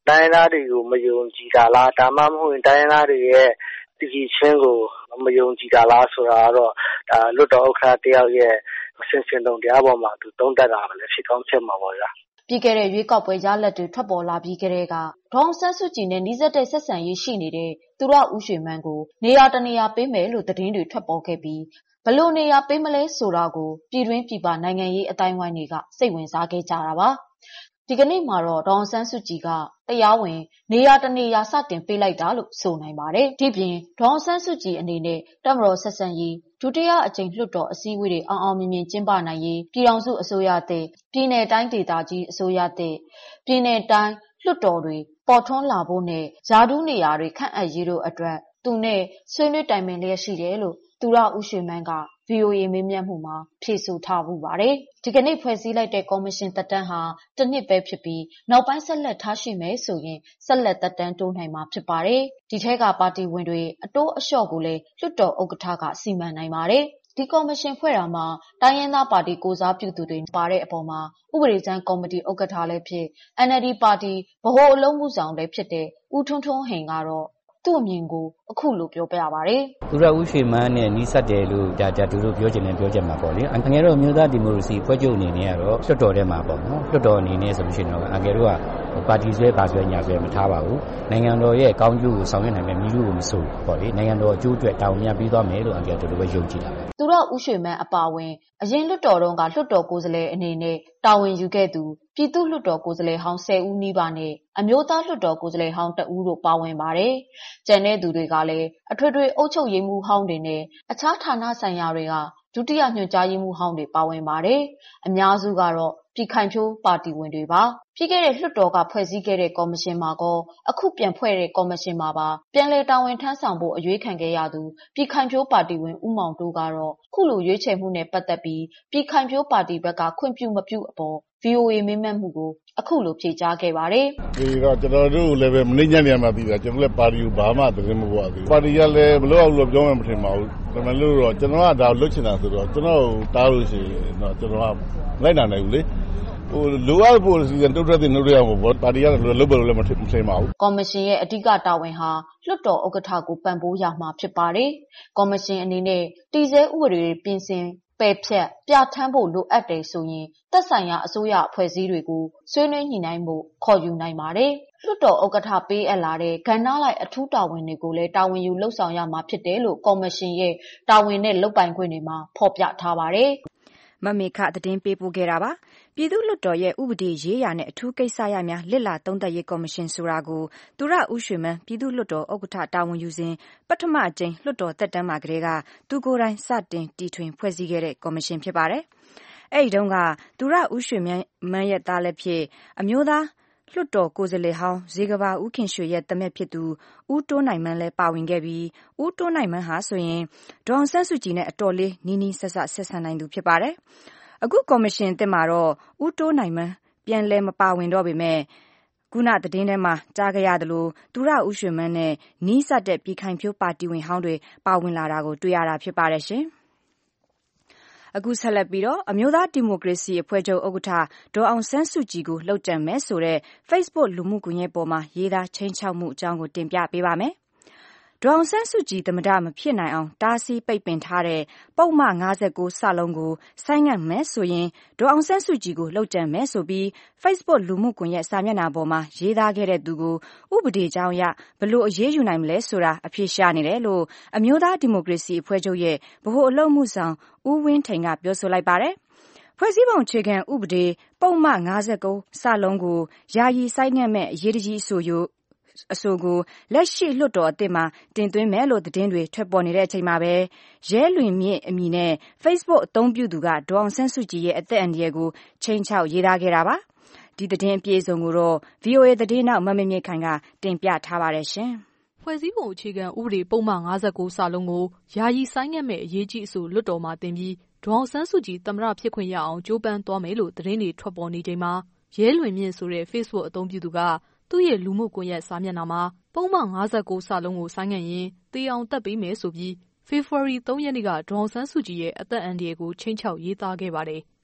တိုင်းရင်းသားတွေကိုမယုံကြည်တာလားဒါမှမဟုတ်တိုင်းရင်းသားတွေရဲ့တည်ကြည်ခြင်းကိုမယုံကြည်တာလားဆိုတာကတော့ဒါလွတ်တော်ဥက္ကဋ္ဌတယောက်ရဲ့ဆင်ဆင်တုံတရားပေါ်မှာသူသုံးသပ်တာပဲဖြစ်ကောင်းဖြစ်မှာပေါ့ဗျာပြီးခဲ့တဲ့ရွေးကောက်ပွဲရလဒ်တွေထွက်ပေါ်လာပြီးကတည်းကဒေါအောင်ဆန်းစုကြည်နဲ့နှိစက်တဲ့ဆက်ဆံရေးရှိနေတဲ့သူရဦးရွှေမန်းကိုနေရာတနေရာပေးမယ်လို့သတင်းတွေထွက်ပေါ်ခဲ့ပြီးဘလို့နေရာပေးမလဲဆိုတာကိုပြည်တွင်းပြည်ပနိုင်ငံရေးအတိုင်းအဝိုင်းတွေကစိတ်ဝင်စားခဲ့ကြတာပါဒီကနေ့မှာတော့ဒေါအောင်ဆန်းစုကြည်ကတရားဝင်နေရာတနေရာစတင်ပေးလိုက်တာလို့ဆိုနိုင်ပါတယ်ဒီပြင်ဒေါအောင်ဆန်းစုကြည်အနေနဲ့တပ်မတော်ဆက်ဆံရေးဒုတိယအကြိမ်လွှတ်တော်အစည်းအဝေးတွေအောင်အောင်မြင်မြင်ကျင်းပနိုင်ရေးပြည်ထောင်စုအစိုးရသစ်ပြည်내တိုင်းဒေသကြီးအစိုးရသစ်ပြည်내တိုင်းလွှတ်တော်တွေပေါ်ထွန်းလာဖို့နဲ့ယာဒူးနေရာတွေခန့်အပ်ရေးတို့အတွက်သူနဲ့ဆွေးနွေးတိုင်ပင်လျက်ရှိတယ်လို့သူရဦးရွှေမန်းက ဗွီအိုအေ မေးမြန်းမှုမှာဖြေဆိုထားမှုပါတယ်ဒီကနေ့ဖွဲ့စည်းလိုက်တဲ့ကော်မရှင်သက်တမ်းဟာတစ်နှစ်ပဲဖြစ်ပြီးနောက်ပိုင်းဆက်လက်ထားရှိမယ်ဆိုရင်ဆက်လက်သက်တမ်းတိုးနိုင်မှာဖြစ်ပါတယ်ဒီထဲကပါတီဝင်တွေအတိုးအလျှော့ကိုလည်းလွှတ်တော်ဥက္ကဋ္ဌကစီမံနိုင်ပါတယ်ဒီကော်မရှင်ဖွဲ့တာမှာတိုင်းရင်းသားပါတီကိုစားပြုသူတွေပါတဲ့အပေါ်မှာဥပဒေကြမ်းကော်မတီဥက္ကဋ္ဌလည်းဖြစ် အန်အယ်လ်ဒီ ပါတီဗဟိုအလုံးမှုဆောင်လည်းဖြစ်တဲ့ဦးထွန်းထွန်းဟိန်ကတော့သူ့အမြင်ကိုအခုလိုပြောပြပါတယ်သူရဦးရွှေမန်းနဲ့နီးစပ်တယ်လို့ဒါဒါသူတို့ပြောချင်တယ်ပြောချင်မှာပေါ့လေအငယ်တော့မျိုးသားဒီမိုကရေစီဖွဲ့ချုပ်အနေနဲ့ကတော့လွှတ်တော်ထဲမှာပေါ့နော်လွှတ်တော်အနေနဲ့ဆိုလို့ရှိရင်တော့အငယ်တို့ကပါတီဆွဲပါဆွဲညာဆွဲမထားပါဘူးနိုင်ငံတော်ရဲ့ကောင်းကျိုးကိုဆောင်ရွက်နိုင်မယ့်မိလူကိုမဆိုပေါ့လေနိုင်ငံတော်အကျိုးအတွက်တောင်းမြပြီးသွားမယ်လို့အငယ်တို့ပဲယုံကြည်တာသူရဦးရွှေမန်းအပါဝင်အရင်လွှတ်တော်တုန်းကလွှတ်တော်ကိုယ်စားလှယ်အနေနဲ့တာဝန်ယူခဲ့သူပြည်သူ့လွှတ်တော်ကိုယ်စားလှယ်ဟောင်းဆယ်ဦးနီးပါးနဲ့အမျိုးသားလွှတ်တော်ကိုယ်စားလှယ်ဟောင်းတဦးတို့ပါဝင်ပါတယ်။ကျန်တဲ့သူတွေကလည်းအထွေထွေအုပ်ချုပ်ရေးမှူးဟောင်းတွေနဲ့အခြားဌာနဆိုင်ရာတွေကဒုတိယညွှန်ကြားရေးမှူးဟောင်းတွေပါဝင်ပါတယ်။အများစုကတော့ပြည်ခိုင်ဖြိုးပါတီဝင်တွေပါ။ပြီးခဲ့တဲ့လွှတ်တော်ကဖွဲ့စည်းခဲ့တဲ့ကော်မရှင်မှာကောအခုပြန်ဖွဲ့တဲ့ကော်မရှင်မှာပါပြန်လည်တာဝန်ထမ်းဆောင်ဖို့အရွေးခံခဲ့ရသူပြည်ခိုင်ဖြိုးပါတီဝင်ဦးမောင်တိုးကတော့ခုလိုရွေးချယ်မှုနဲ့ပတ်သက်ပြီးပြည်ခိုင်ဖြိုးပါတီဘက်ကခွင့်ပြုမပြုအပေါ် ဗွီအိုအေ မေးမြန်းမှုကိုအခုလိုဖြေကြားခဲ့ပါတယ်။ဒီတော့ကျွန်တော်တို့လည်းပဲမနေ့ညနေမှသိတာကျွန်တော်လည်းပါတီကိုဘာမှသတင်းမပေါ်သေးဘူး။ပါတီကလည်းမလို့အောင်လို့ပြောမှမထင်ပါဘူး။ဒါမှလို့တော့ကျွန်တော်ကဒါလွတ်ချင်တာဆိုတော့ကျွန်တော်တားလို့ရှိရင်တော့ကျွန်တော်ကလိုက်နိုင်နိုင်ဘူးလေ။ဟိုလိုအပ်ဖို့စီစဉ်တုတ်တက်တဲ့နှုတ်ရအောင်ပေါ့ပါတီကလည်းလုပ်လို့လည်းမထင်မထင်ပါဘူး။ကော်မရှင်ရဲ့အဓိကတာဝန်ဟာလွှတ်တော်ဥက္ကဋ္ဌကိုပံ့ပိုးရမှာဖြစ်ပါတယ်။ကော်မရှင်အနေနဲ့တည်ဆဲဥပဒေတွေပြင်ဆင်ပယ်ဖြတ်ပြဋ္ဌာန်းဖို့လိုအပ်တယ်ဆိုရင်သက်ဆိုင်ရာအစိုးရအဖွဲ့အစည်းတွေကိုဆွေးနွေးညှိနှိုင်းဖို့ခေါ်ယူနိုင်ပါတယ်။လွှတ်တော်ဥက္ကဋ္ဌပေးအပ်လာတဲ့ကဏ္ဍလိုက်အထူးတာဝန်တွေကိုလည်းတာဝန်ယူလှုပ်ဆောင်ရမှာဖြစ်တယ်လို့ကော်မရှင်ရဲ့တာဝန်နဲ့လုပ်ပိုင်ခွင့်တွေမှာဖော်ပြထားပါတယ်။မမေခသတင်းပေးပို့ခဲ့တာပါပြည်သူ့လွှတ်တော်ရဲ့ဥပဒေရေးရာနဲ့အထူးကိစ္စရများလစ်လာသုံးသပ်ရေးကော်မရှင်ဆိုတာကိုသူရဦးရွှေမန်းပြည်သူ့လွှတ်တော်ဥက္ကဋ္ဌတာဝန်ယူစဉ်ပထမအကြိမ်လွှတ်တော်သက်တမ်းမှာကတည်းကသူကိုယ်တိုင်စတင်တီထွင်ဖွဲ့စည်းခဲ့တဲ့ကော်မရှင်ဖြစ်ပါတယ်အဲ့ဒီတုန်းကသူရဦးရွှေမန်းရဲ့သားလည်းဖြစ်အမျိုးသားလွှတ်တော်ကိုယ်စားလှယ်ဟောင်းဇေကဘာဦးခင်ရွှေရဲ့သမက်ဖြစ်သူဦးတိုးနိုင်မန်းလည်းပါဝင်ခဲ့ပြီးဦးတိုးနိုင်မန်းဟာဆိုရင်ဒေါအောင်ဆန်းစုကြည်နဲ့အတော်လေးနီးနီးဆက်ဆက်ဆက်ဆံနိုင်သူဖြစ်ပါတယ်အခုကော်မရှင်အသစ်မှာတော့ဦးတိုးနိုင်မန်းပြန်လဲမပါဝင်တော့ပေမဲ့ခုနသတင်းထဲမှာကြားကြရသလိုသူရဦးရွှေမန်းနဲ့နီးစပ်တဲ့ပြည်ခိုင်ဖြိုးပါတီဝင်ဟောင်းတွေပါဝင်လာတာကိုတွေ့ရတာဖြစ်ပါတယ်ရှင်အခုဆက်လက်ပြီးတော့အမျိုးသားဒီမိုကရေစီအဖွဲ့ချုပ်ဥက္ကဋ္ဌဒေါ်အောင်ဆန်းစုကြည်ကိုလှုပ်ကြံမယ်ဆိုတဲ့ Facebook လူမှုကွန်ရက်ပေါ်မှာရေးသားချိန်ချောက်မှုအကြောင်းကိုတင်ပြပေးပါမယ်။ဒေါ်အောင်ဆန်းစုကြည်သမ္မတမဖြစ်နိုင်အောင်တားဆီးပိတ်ပင်ထားတဲ့ပုဒ်မ၅၉စလုံးကိုဆိုင်းငံ့မယ်ဆိုရင်ဒေါ်အောင်ဆန်းစုကြည်ကိုလှုပ်ကြံမယ်ဆိုပြီး Facebook လူမှုကွန်ရက်စာမျက်နှာပေါ်မှာရေးသားခဲ့တဲ့သူကိုဥပဒေကြောင်းအရဘယ်လိုအရေးယူနိုင်မလဲဆိုတာအဖြေရှာနေတယ်လို့အမျိုးသားဒီမိုကရေစီအဖွဲ့ချုပ်ရဲ့ဗဟိုအလုပ်မှုဆောင်ဦးဝင်းထိန်ကပြောဆိုလိုက်ပါတယ်။ဖွဲ့စည်းပုံအခြေခံဥပဒေပုဒ်မ၅၉စလုံးကိုယာယီဆိုင်းငံ့မဲ့အရေးတကြီးအဆိုယအဆိုကိုလက်ရှိလွှတ်တော်အသစ်မှာတင်သွင်းမယ်လို့သတင်းတွေထွက်ပေါ်နေတဲ့အချိန်မှာပဲရဲလွင်မြင့်အမည်နဲ့ Facebook အသုံးပြုသူကဒေါ်အောင်ဆန်းစုကြည်ရဲ့အသက်အန္တရာယ်ကိုချိန်ချောက်ရေးသားခဲ့တာပါဒီသတင်းအပြည့်အစုံကိုတော့ ဗွီအိုအေ သတင်းတောက်မမမြင့်ခိုင်ကတင်ပြထားပါတယ်ရှင်ဖွဲ့စည်းပုံအခြေခံဥပဒေပုံမှန်၅၉စာလုံးကိုယာယီဆိုင်းငံ့မဲ့အရေးကြီးအဆိုလွှတ်တော်မှာတင်ပြီးဒေါ်အောင်ဆန်းစုကြည်သမ္မတဖြစ်ခွင့်ရအောင်ကြိုးပမ်းသွားမယ်လို့သတင်းတွေထွက်ပေါ်နေချိန်မှာရဲလွင်မြင့်ဆိုတဲ့ Facebook အသုံးပြုသူကသူ့ရဲ့လူမှုကွန်ရက်စာမျက်နှာမှာပုံမှန်၅၉စာလုံးကိုဆိုင်းငံ့ရင်တေးအောင်တက်ပေးမယ်ဆိုပြီးဖေဖော်ဝါရီ၃ရက်နေ့ကဒေါ်အောင်ဆန်းစုကြည်ရဲ့အသက်အန္တရာယ်ကိုချိန်ချောက်ရေးသားခဲ့ပါတယ်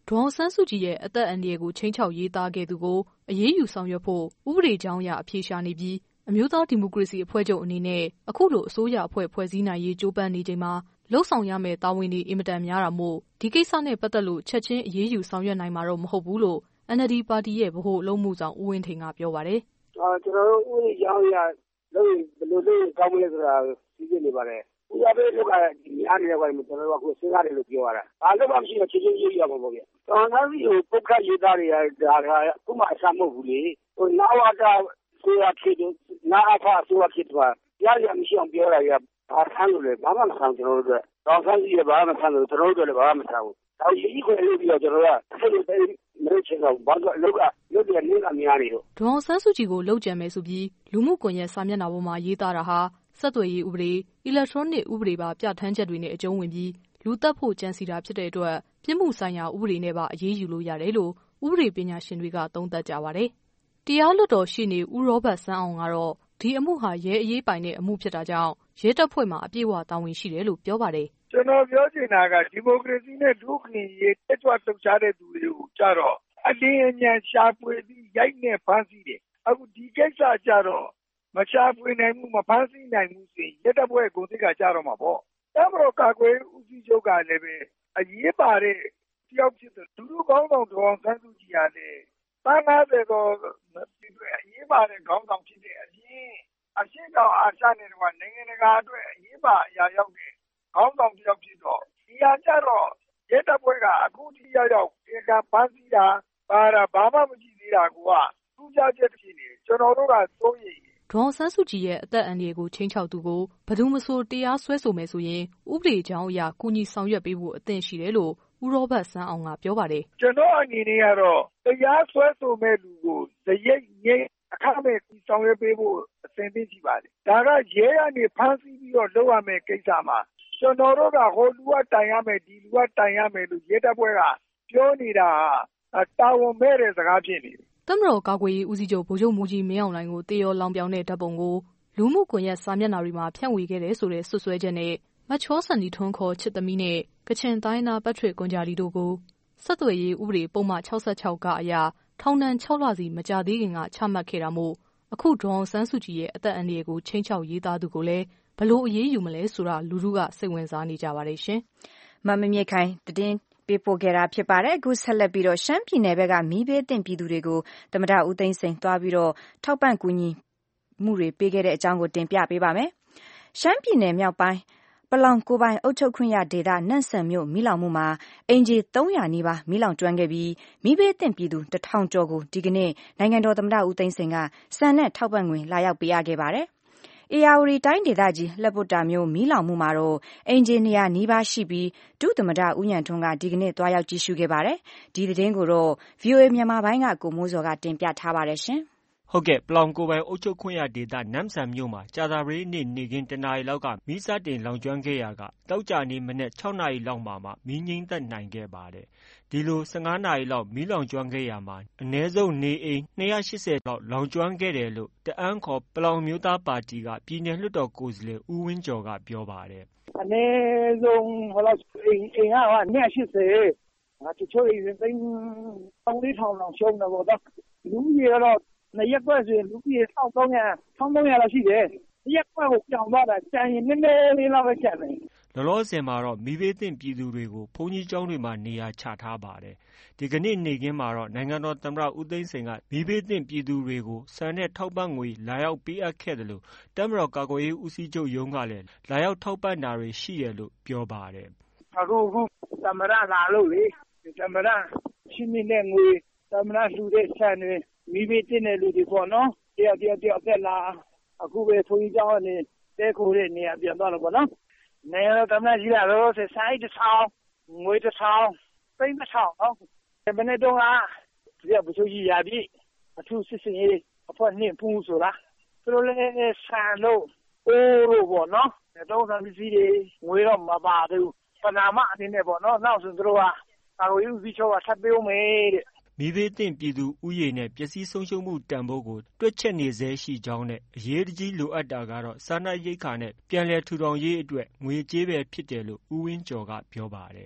ဒေါ်အောင်ဆန်းစုကြည်ရဲ့အသက်အန္တရာယ်ကိုခြိမ်းခြောက်ရေးသားခဲ့သူကိုအရေးယူဆောင်ရွက်ဖို့ဥပဒေကြောင်းအရအဖြေရှာနေပြီးအမျိုးသားဒီမိုကရေစီအဖွဲ့ချုပ်အနေနဲ့အခုလိုအစိုးရအဖွဲ့ဖွဲ့စည်းနိုင်ရေးကြိုးပမ်းနေချိန်မှာလှုပ်ဆောင်ရမယ့်တာဝန်တွေအင်မတန်များတာမို့ဒီကိစ္စနဲ့ပတ်သက်လို့ချက်ချင်းအရေးယူဆောင်ရွက်နိုင်မှာတော့မဟုတ်ဘူးလို့ အန်အယ်လ်ဒီ ပါတီရဲ့ဗဟိုအလုပ်မှုဆောင်ဦးဝင်းထိန်ကပြောပါတယ်။အာကျွန်တော်တို့ဥပဒေကြောင်းအရလုပ်ရင်ဘယ်လိုလုပ်ရင်ကောင်းမလဲဆိုတာသိနေပါတယ်။ဥပဒေလုပ်တာဒီအားနေတော့ကျွန်တော်တို့ကစဉ်းစားတယ်လို့ပြောရတာ။ဘာလို့မှမရှိတော့ချက်ချင်းရေးရမှာပေါ့ဗျာ။တော်တော်ကြီးကိုပုတ်ခတ်ရေးသားတွေဒါကခုမှအဆမဟုတ်ဘူးလေ။ဟိုနာဝတာဆိုရဖြစ်တယ်နာအဖဆိုရဖြစ်သွားရရမရှိအောင်ပြောရရဘာဆန်းလို့လဲဘာမှမဆန်းကျွန်တော်တို့အတွက်တော်ဆန်းကြီးလည်းဘာမှမဆန်းလို့ကျွန်တော်တို့လည်းဘာမှမဆန်းဘူး။ဒါရေးခွင့်လို့ပြီးတော့ကျွန်တော်ကဆက်လို့မလို့ချင်တော့ဘာလို့အလုပ်ကလုပ်ပြနေတာများနေတော့ဒေါ်အောင်ဆန်းစုကြည်ကိုလှုပ်ကြံမယ်ဆိုပြီးလူမှုကွန်ရက်စာမျက်နှာပေါ်မှာရေးသားတာဟာဆက်သွယ်ရေးဥပဒေအီလက်ထရောနစ်ဥပဒေပါပြဋ္ဌာန်းချက်တွေနဲ့အကျုံးဝင်ပြီးလူသက်ဖို့ကြံစီတာဖြစ်တဲ့အတွက်ပြစ်မှုဆိုင်ရာဥပဒေနဲ့ပါအရေးယူလို့ရတယ်လို့ဥပဒေပညာရှင်တွေကသုံးသပ်ကြပါတယ်။တရားလွှတ်တော်ရှေ့နေဦးရောဘတ်စန်းအောင်ကတော့ဒီအမှုဟာရဲအရေးပိုင်တဲ့အမှုဖြစ်တာကြောင့်ရဲတပ်ဖွဲ့မှာအပြည့်အဝတာဝန်ရှိတယ်လို့ပြောပါတယ်။ကျွန်တော်ပြောချင်တာကဒီမိုကရေစီနဲ့လူ့အခွင့်အရေးတက်ကြွလှုပ်ရှားတဲ့သူတွေကိုကြတော့အတင်းအကျပ်ရှာဖွေပြီးရိုက်နဲ့ဖမ်းဆီးတယ်။အခုဒီကိစ္စကြတော့မရှာဖွေနိုင်ဘူးမဖမ်းဆီးနိုင်ဘူးဆိုရင်ရဲတပ်ဖွဲ့ကိုယ်စိတ်ကကြတော့မှာပေါ့။တပ်မတော်ကာကွယ်ဦးစီးချုပ်ကလည်းပဲအရေးပါတဲ့တယောက်ဖြစ်တဲ့ဒုလူကောင်းဆောင်ဒေါ်အောင်ဆန်းစုကြည်ကလည်းပါနာတဲ့တော့အရေးပါတဲ့ခေါင်းဆောင်ဖြစ်တဲ့အပြင်အရှင်းတော်အာရှနယ်ကနိုင်ငံတကာအတွက်အရေးပါအရာရောက်တဲ့ခေါင်းဆောင်တယောက်ဖြစ်တော့ဒီဟာကြတော့ရဲတပ်ဖွဲ့ကအခုထိရောက်ရောက်ဒီကပန်းစီတာပါတာဘာမှမရှိသေးတာကသူကြချက်ဖြစ်နေကျွန်တော်တို့ကစိုးရိမ်ဒေါ်အောင်ဆန်းစုကြည်ရဲ့အသက်အန္တရာယ်ကိုချိန်ချောက်သူကိုဘယ်သူမှဆိုတရားစွဲဆိုမယ်ဆိုရင်ဥပဒေကြောင်းအရကူညီဆောင်ရွက်ပေးဖို့အသင့်ရှိတယ်လို့ဦးရောဘတ်စန်းအောင်ကပြောပါတယ်ကျွန်တော်အနေနဲ့ကတော့တရားစွဲဆိုမဲ့လူကိုဇရိတ်ငိမ့်အခမဲ့ဆောင်ရွက်ပေးဖို့အသင့်ရှိပါတယ်ဒါကရဲကနေဖမ်းဆီးပြီးတော့လုပ်ရမယ့်ကိစ္စမှာကျွန်တော်တို့ကဟိုလူကတိုင်ရမယ်ဒီလူကတိုင်ရမယ်လို့ရဲတပ်ဖွဲ့ကပြောနေတာတာဝန်မဲ့တဲ့စကားဖြစ်နေတယ်သမ္မတော်ကာကွယ်ရေးဦးစီးချုပ်ဗိုလ်ချုပ်မှူးကြီးမင်းအောင်လှိုင်ကိုတေရောလောင်ပြောင်တဲ့ဓာတ်ပုံကိုလူမှုကွန်ရက်စာမျက်နှာတွေမှာဖြန့်ဝေခဲ့တယ်ဆိုတဲ့ဆွဆွဲချက်နဲ့မချောစံဒီထွန်းခေါ်ချစ်သမီးနဲ့ကချင်တိုင်းနာပတ်ထရစ်ကွန်ဂျာလီတို့ကိုဆက်သွယ်ရေးဥပဒေပုံမှန်၆၆ကအရာထောင်ဒဏ်၆လစီမကြာသေးခင်ကချမှတ်ခဲ့တာမို့အခုဒေါ်အောင်ဆန်းစုကြည်ရဲ့အသက်အန္တရာယ်ကိုချိန်ချောက်ရေးသားသူကိုလည်းဘလို့အရေးယူမလဲဆိုတာလူထုကစိတ်ဝင်စားနေကြပါတယ်ရှင်။မမမြင့်ခိုင်တင်းပေးပို့ခဲ့တာဖြစ်ပါတယ်အခုဆက်လက်ပြီးတော့ရှမ်းပြည်နယ်ဘက်ကမီးဘေးသင့်ပြည်သူတွေကိုသမ္မတဦးသိန်းစိန်တွားပြီးတော့ထောက်ပံ့ကူညီမှုတွေပေးခဲ့တဲ့အကြောင်းကိုတင်ပြပေးပါမယ်ရှမ်းပြည်နယ်မြောက်ပိုင်းပလောင်ကိုပိုင်အုပ်ချုပ်ခွင့်ရဒေသနန့်ဆန်မြို့မီးလောင်မှုမှာအင်ဂျီသုံးရာနီးပါးမီးလောင်ကျွမ်းခဲ့ပြီးမီးဘေးသင့်ပြည်သူတစ်ထောင်ကျော်ကိုဒီကနေ့နိုင်ငံတော်သမ္မတဦးသိန်းစိန်ကစံနဲ့ထောက်ပံ့ငွေလာရောက်ပေးအပ်ခဲ့ပါတယ်ဧရာဝတီတိုင်းဒေသကြီးလက်ပုတ္တာမြို့မီးလောင်မှုမှာတော့အင်ဂျင်နီယာနီးပါးရှိပြီးဒုသမ္မတဦးဉာဏ်ထွန်းကဒီကနေ့သွားရောက်ကြည့်ရှုခဲ့ပါတယ်။ဒီသတင်းကိုတော့ ဗွီအိုအေ မြန်မာပိုင်းကကိုမိုးစော်ကတင်ပြထားပါတယ်ရှင်။ဟုတ်ကဲ့ပလောင်ကိုပိုင်အုပ်ချုပ်ခွင့်ရဒေသနမ်ဆန်မြို့မှာကြာသပတေးနေ့နေ့ခင်းတနာရီလောက်ကမီးစတင်လောင်ကျွမ်းခဲ့ရာကတောက်ကြနေ့မနေ့၆နာရီလောက်မှာမှမီးငြိမ်းသက်နိုင်ခဲ့ပါတယ်။ဒီလို၁၅နာရီလောက်မီးလောင်ကျွမ်းခဲ့ရမှာအနည်းဆုံးနေအိမ်၂၈၀လောက်လောင်ကျွမ်းခဲ့တယ်လို့တအန်းခေါ်ပလောင်မျိုးသားပါတီကပြည်နယ်လွှတ်တော်ကိုယ်စားလှယ်ဦးဝင်းကျော်ကပြောပါတယ်။အနည်းဆုံးဟိုလောက်အိမ်အိမ်က၂၈၀ငါတချို့အိမ်သိန်းသုံးလေးထောင်လောက်ရှုံးတယ်ပေါ့နော်။လူကြီးကတော့နှစ်ရက်ကွက်ဆိုရင်လူကြီး၁၃၀၀ ၁၃၀၀လောက်ရှိတယ်။ရက်ကွက်ကိုပြောင်းသွားတာကျန်ရင်နည်းနည်းလေးလောက်ပဲကျန်တယ်။လောလောဆယ်မှာတော့မီးဘေးသင့်ပြည်သူတွေကိုဘုန်းကြီးကျောင်းတွေမှာနေရာချထားပါတယ်။ဒီကနေ့နေ့ခင်းမှာတော့နိုင်ငံတော်သမ္မတဦးသိန်းစိန်ကမီးဘေးသင့်ပြည်သူတွေကိုစံနဲ့ထောက်ပံ့ငွေလာရောက်ပေးအပ်ခဲ့တယ်လို့တပ်မတော်ကာကွယ်ရေးဦးစီးချုပ်ရုံးကလည်းလာရောက်ထောက်ပံ့တာတွေရှိတယ်လို့ပြောပါတယ်။အခုအခုသမ္မတလာလို့လေသမ္မတရှိနေတဲ့ငွေသမ္မတလှူတဲ့ဆန်တွေမီးဘေးသင့်တဲ့လူတွေပေါ့နော်။တယောက်တယောက်တယောက်သက်လာအခုပဲဘုန်းကြီးကျောင်းကနေတဲခိုးတဲ့နေရာပြန်သွားလို့ပေါ့နော်။နိုင်ငံတော်သမ္မတကြီးလာတော့ဆိုဆိုင်တစ်ထောင်ငွေတစ်ထောင်သိန်းတစ်ထောင်နော်။မနေ့တုန်းကဒီကဘုချုပ်ကြီးရာပြီးအထူးစစ်စင်ရေးအဖွဲ့နှင့်ပူးဆိုတာသူတို့လည်းဆန်လို့အိုးလို့ပေါ့နော်။တုံးစံပစ္စည်းတွေငွေတော့မပါဘူး။ပနာမအနေနဲ့ပေါ့နော်။နောက်ဆိုသူတို့ကကာကွယ်ရေးဦးစီးချုပ်ကထပ်ပေးဦးမယ်တဲ့မီးဘေးသင့်ပြည်သူဥယျာဉ်နဲ့ပျက်စီးဆုံးရှုံးမှုတန်ဖိုးကိုတွက်ချက်နေဆဲရှိကြောင်းနဲ့အရေးတကြီးလိုအပ်တာကတော့စားနပ်ရိက္ခာနဲ့ပြန်လည်ထူထောင်ရေးအတွက်ငွေကြေးပဲဖြစ်တယ်လို့ဦးဝင်းကျော်ကပြောပါတယ်။